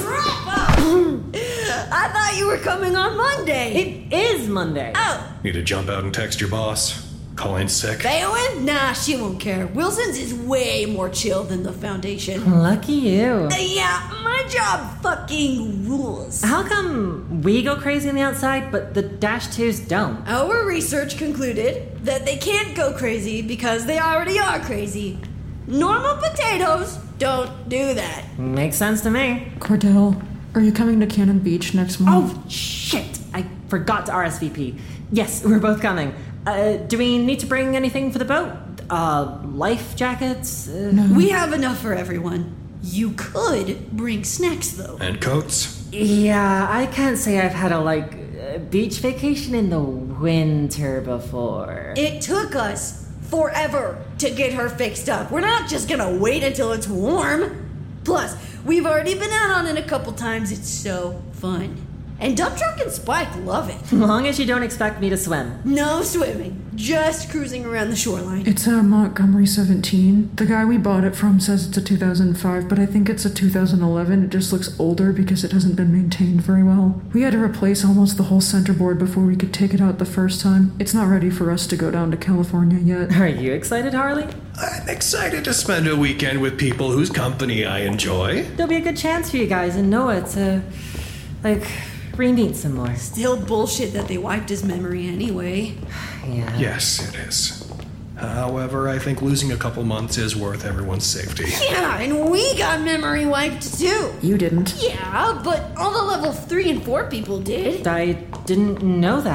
I thought you were coming on Monday. It is Monday. Oh. Need to jump out and text your boss. Call in sick. Theowen? Nah, she won't care. Wilson's is way more chill than the Foundation. Lucky you. Yeah, my job fucking rules. How come we go crazy on the outside, but the -2s don't? Our research concluded that they can't go crazy because they already are crazy. Normal potatoes don't do that. Makes sense to me. Cordell, are you coming to Cannon Beach next month? Oh, shit! I forgot to RSVP. Yes, we're both coming. Do we need to bring anything for the boat? Life jackets? No. We have enough for everyone. You could bring snacks, though. And coats? Yeah, I can't say I've had a beach vacation in the winter before. It took us forever to get her fixed up. We're not just gonna wait until it's warm. Plus, we've already been out on it a couple times. It's so fun. And Dump Truck and Spike love it. As long as you don't expect me to swim. No swimming. Just cruising around the shoreline. It's a Montgomery 17. The guy we bought it from says it's a 2005, but I think it's a 2011. It just looks older because it hasn't been maintained very well. We had to replace almost the whole centerboard before we could take it out the first time. It's not ready for us to go down to California yet. Are you excited, Harley? I'm excited to spend a weekend with people whose company I enjoy. There'll be a good chance for you guys and Noah to, re-meet some more. Still bullshit that they wiped his memory anyway. Yeah. Yes, it is. However, I think losing a couple months is worth everyone's safety. Yeah, and we got memory wiped too. You didn't. Yeah, but all the level 3 and 4 people did. I didn't know that.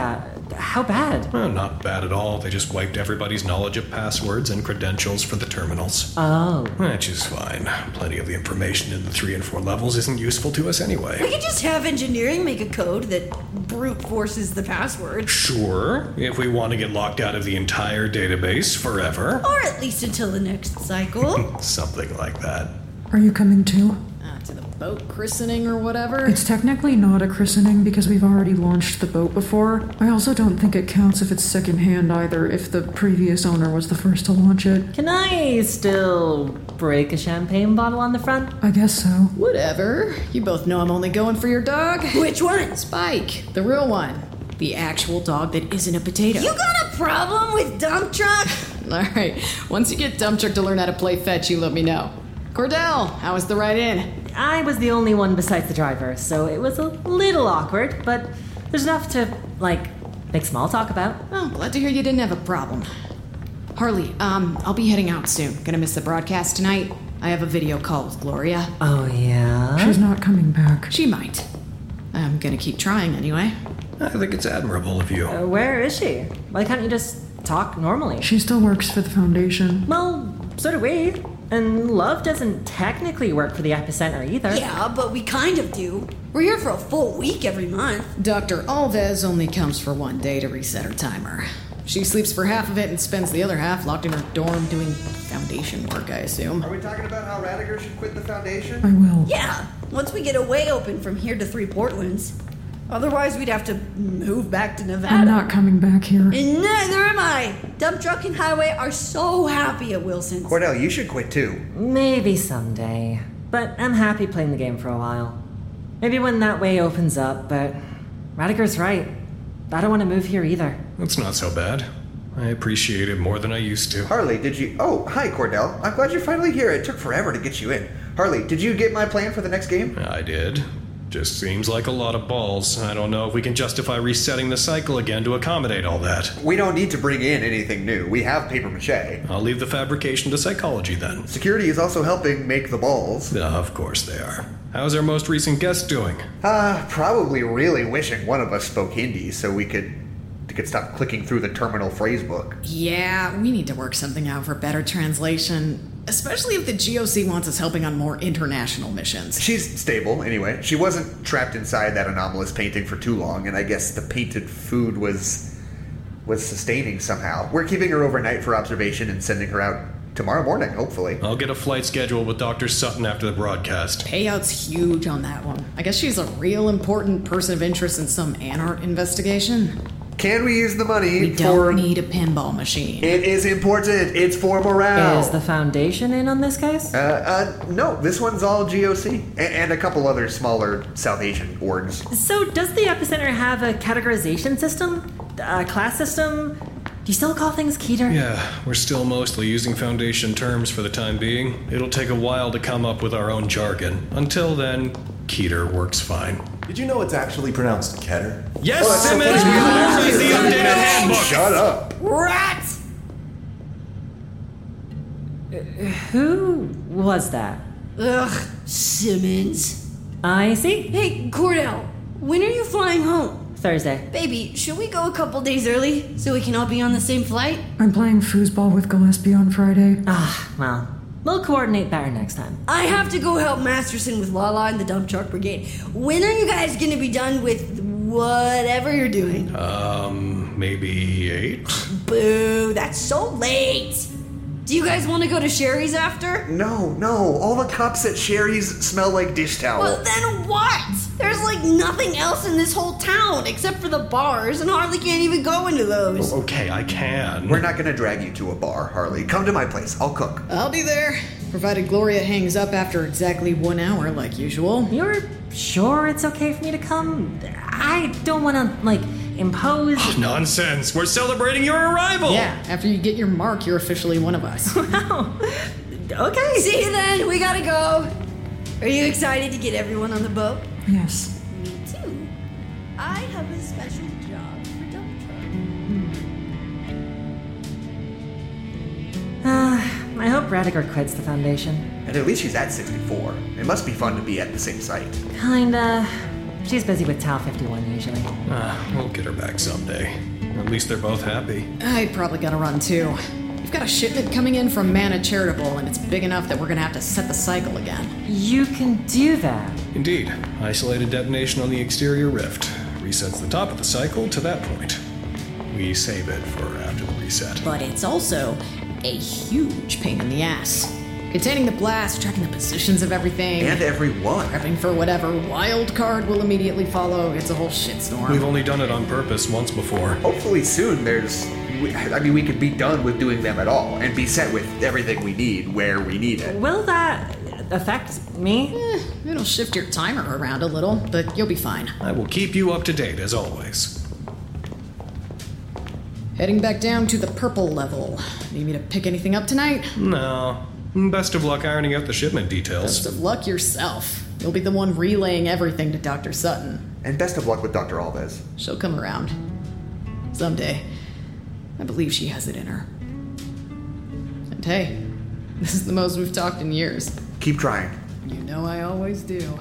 How bad? Well, not bad at all. They just wiped everybody's knowledge of passwords and credentials for the terminals. Oh. Which is fine. Plenty of the information in the 3 and 4 levels isn't useful to us anyway. We could just have engineering make a code that brute forces the password. Sure, if we want to get locked out of the entire database forever. Or at least until the next cycle. Something like that. Are you coming too? To the boat christening or whatever? It's technically not a christening because we've already launched the boat before. I also don't think it counts if it's secondhand either, if the previous owner was the first to launch it. Can I still break a champagne bottle on the front? I guess so. Whatever. You both know I'm only going for your dog. Which one? Spike. The real one. The actual dog that isn't a potato. You got a problem with Dump Truck? Alright, once you get Dump Truck to learn how to play fetch, you let me know. Cordell, how was the ride in? I was the only one besides the driver, so it was a little awkward, but there's enough to, make small talk about. Oh, glad to hear you didn't have a problem. Harley, I'll be heading out soon. Gonna miss the broadcast tonight. I have a video call with Gloria. Oh, yeah? She's not coming back. She might. I'm gonna keep trying anyway. I think it's admirable of you. Where is she? Why can't you just talk normally? She still works for the Foundation. Well, so do we. And Love doesn't technically work for the Epicenter either. Yeah, but we kind of do. We're here for a full week every month. Dr. Alves only comes for 1 day to reset her timer. She sleeps for half of it and spends the other half locked in her dorm doing Foundation work, I assume. Are we talking about how Radiger should quit the Foundation? I will. Yeah, once we get a way open from here to 3 Portlands. Otherwise, we'd have to move back to Nevada. I'm not coming back here. And neither am I. Dump Truck and Highway are so happy at Wilson's. Cordell, you should quit too. Maybe someday. But I'm happy playing the game for a while. Maybe when that way opens up, but Radiger's right. I don't want to move here either. That's not so bad. I appreciate it more than I used to. Harley, did you... Oh, hi, Cordell. I'm glad you're finally here. It took forever to get you in. Harley, did you get my plan for the next game? I did. Just seems like a lot of balls. I don't know if we can justify resetting the cycle again to accommodate all that. We don't need to bring in anything new. We have paper mache. I'll leave the fabrication to psychology then. Security is also helping make the balls. Of course they are. How's our most recent guest doing? Probably really wishing one of us spoke Hindi so we could stop clicking through the terminal phrase book. Yeah, we need to work something out for better translation. Especially if the GOC wants us helping on more international missions. She's stable, anyway. She wasn't trapped inside that anomalous painting for too long, and I guess the painted food was sustaining somehow. We're keeping her overnight for observation and sending her out tomorrow morning, hopefully. I'll get a flight scheduled with Dr. Sutton after the broadcast. Payout's huge on that one. I guess she's a real important person of interest in some Anart investigation. Can we use the money We don't need a pinball machine. It is important. It's for morale. Is the Foundation in on this case? No. This one's all GOC. And a couple other smaller South Asian orgs. So does the Epicenter have a categorization system? A class system? Do you still call things Keter? Yeah, we're still mostly using Foundation terms for the time being. It'll take a while to come up with our own jargon. Until then, Keter works fine. Did you know it's actually pronounced Keter? Yes, Simmons! Where's the updated handbook? Shut up! Rats! Who was that? Ugh, Simmons. I see. Hey, Cordell, when are you flying home? Thursday. Baby, should we go a couple days early so we can all be on the same flight? I'm playing foosball with Gillespie on Friday. Well, we'll coordinate better next time. I have to go help Masterson with Lala and the Dump Truck Brigade. When are you guys gonna be done with whatever you're doing? Maybe 8? Boo, that's so late. Do you guys want to go to Sherry's after? No. All the cups at Sherry's smell like dish towel. Well, then what? There's like nothing else in this whole town except for the bars, and Harley can't even go into those. Okay, I can. We're not gonna drag you to a bar, Harley. Come to my place. I'll cook. I'll be there, provided Gloria hangs up after exactly 1 hour like usual. You're sure it's okay for me to come? I don't want to, impose... Nonsense! We're celebrating your arrival! Yeah, after you get your mark, you're officially one of us. Wow. Okay. See you then. We gotta go. Are you excited to get everyone on the boat? Yes. Me too. I have a special job for Dump Truck. I hope Radiger quits the Foundation. And at least she's at 64. It must be fun to be at the same site. Kinda. She's busy with Tau 51 usually. We'll get her back someday. At least they're both happy. I probably gotta run too. We've got a shipment coming in from Mana Charitable, and it's big enough that we're gonna have to set the cycle again. You can do that. Indeed. Isolated detonation on the exterior rift. Resets the top of the cycle to that point. We save it for after the reset. But it's also a huge pain in the ass. Containing the blast, tracking the positions of everything. And everyone. Prepping for whatever wild card will immediately follow. It's a whole shitstorm. We've only done it on purpose once before. Hopefully soon we could be done with doing them at all and be set with everything we need where we need it. Will that affect me? It'll shift your timer around a little, but you'll be fine. I will keep you up to date as always. Heading back down to the purple level. Need me to pick anything up tonight? No. Best of luck ironing out the shipment details. Best of luck yourself. You'll be the one relaying everything to Dr. Sutton. And best of luck with Dr. Alves. She'll come around. Someday. I believe she has it in her. And hey, this is the most we've talked in years. Keep trying. You know I always do.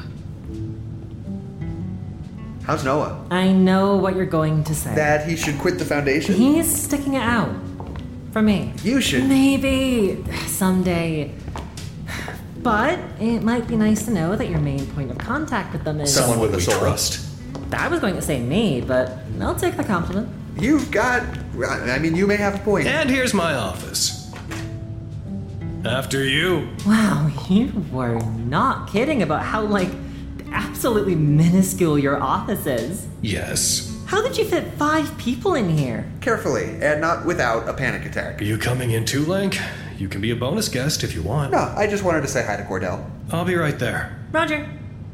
How's Noah? I know what you're going to say. That he should quit the Foundation? He's sticking it out. For me. You should. Maybe someday. But it might be nice to know that your main point of contact with them is someone with a soul. Trust. I was going to say me, but I'll take the compliment. You may have a point. And here's my office. After you. Wow, you were not kidding about how, absolutely minuscule your office is. Yes. How did you fit 5 people in here? Carefully, and not without a panic attack. Are you coming in too, Link? You can be a bonus guest if you want. No, I just wanted to say hi to Cordell. I'll be right there. Roger.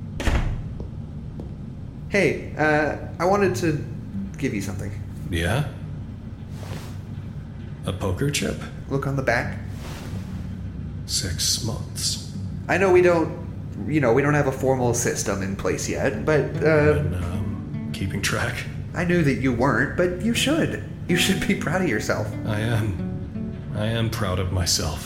Hey, I wanted to give you something. Yeah? A poker chip? Look on the back. 6 months. I know we don't have a formal system in place yet, but, keeping track? I knew that you weren't, but you should. You should be proud of yourself. I am proud of myself.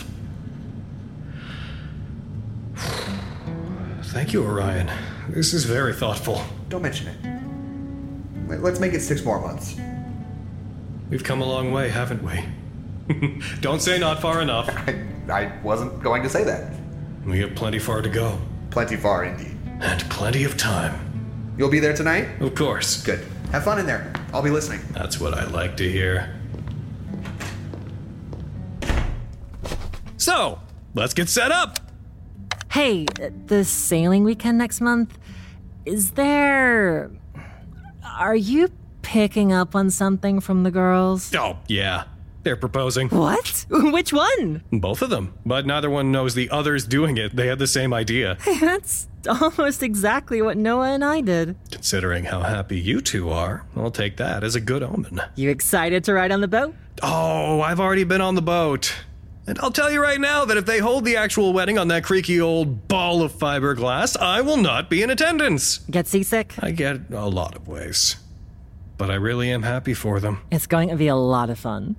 Thank you, Orion. This is very thoughtful. Don't mention it. Let's make it 6 more months. We've come a long way, haven't we? Don't say not far enough. I wasn't going to say that. We have plenty far to go. Plenty far, indeed. And plenty of time. You'll be there tonight? Of course. Good. Have fun in there. I'll be listening. That's what I like to hear. So, let's get set up! Hey, the sailing weekend next month, are you picking up on something from the girls? Oh, yeah. They're proposing. What? Which one? Both of them. But neither one knows the other's doing it. They had the same idea. That's almost exactly what Noah and I did. Considering how happy you two are, I'll take that as a good omen. You excited to ride on the boat? Oh, I've already been on the boat. And I'll tell you right now that if they hold the actual wedding on that creaky old ball of fiberglass, I will not be in attendance. Get seasick? I get a lot of ways. But I really am happy for them. It's going to be a lot of fun.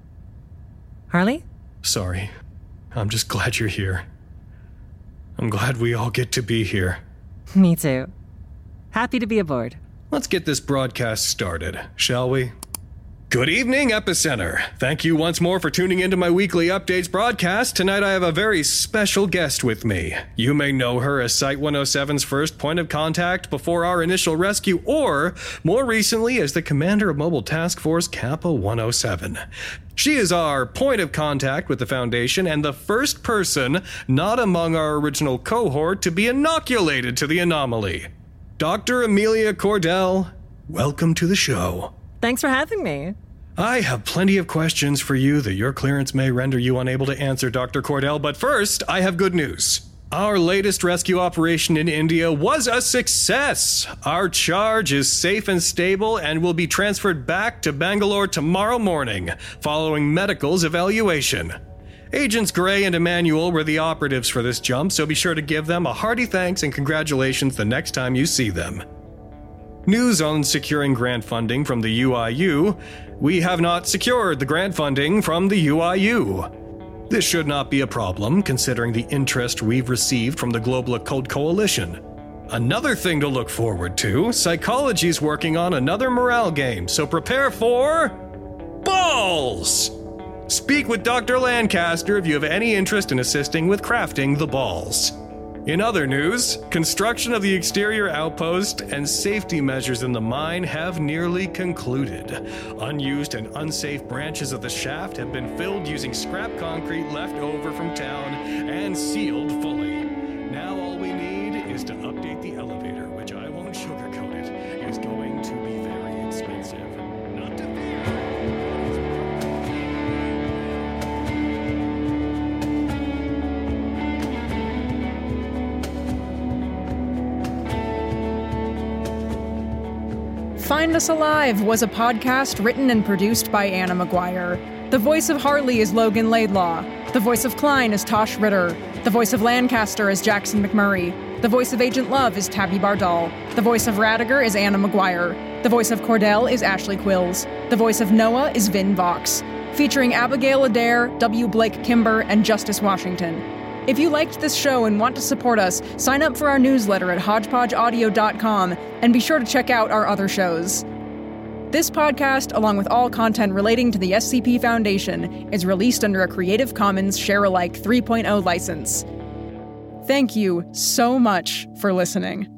Harley? Sorry. I'm just glad you're here. I'm glad we all get to be here. Me too. Happy to be aboard. Let's get this broadcast started, shall we? Good evening, Epicenter. Thank you once more for tuning into my weekly updates broadcast. Tonight I have a very special guest with me. You may know her as Site 107's first point of contact before our initial rescue, or more recently as the commander of Mobile Task Force Kappa 107. She is our point of contact with the Foundation and the first person not among our original cohort to be inoculated to the anomaly. Dr. Amelia Cordell, welcome to the show. Thanks for having me. I have plenty of questions for you that your clearance may render you unable to answer, Dr. Cordell, but first, I have good news. Our latest rescue operation in India was a success. Our charge is safe and stable and will be transferred back to Bangalore tomorrow morning, following medical's evaluation. Agents Gray and Emmanuel were the operatives for this jump, so be sure to give them a hearty thanks and congratulations the next time you see them. News on securing grant funding from the UIU. We have not secured the grant funding from the UIU. This should not be a problem, considering the interest we've received from the Global Occult Coalition. Another thing to look forward to, Psychology's working on another morale game, so prepare for balls! Speak with Dr. Lancaster if you have any interest in assisting with crafting the balls. In other news, construction of the exterior outpost and safety measures in the mine have nearly concluded. Unused and unsafe branches of the shaft have been filled using scrap concrete left over from town and sealed fully. Now all we need is to update the elevator, which I won't sugarcoat it, is going to be very expensive. Not to Find Us Alive was a podcast written and produced by Anna Maguire. The voice of Harley is Logan Laidlaw. The voice of Klein is Tosh Ritter. The voice of Lancaster is Jackson McMurray. The voice of Agent Love is Tabby Bardal. The voice of Radiger is Anna Maguire. The voice of Cordell is Ashley Quills. The voice of Noah is Vin Vox. Featuring Abigail Adair, W. Blake Kimber, and Justice Washington. If you liked this show and want to support us, sign up for our newsletter at hodgepodgeaudio.com and be sure to check out our other shows. This podcast, along with all content relating to the SCP Foundation, is released under a Creative Commons Share-alike 3.0 license. Thank you so much for listening.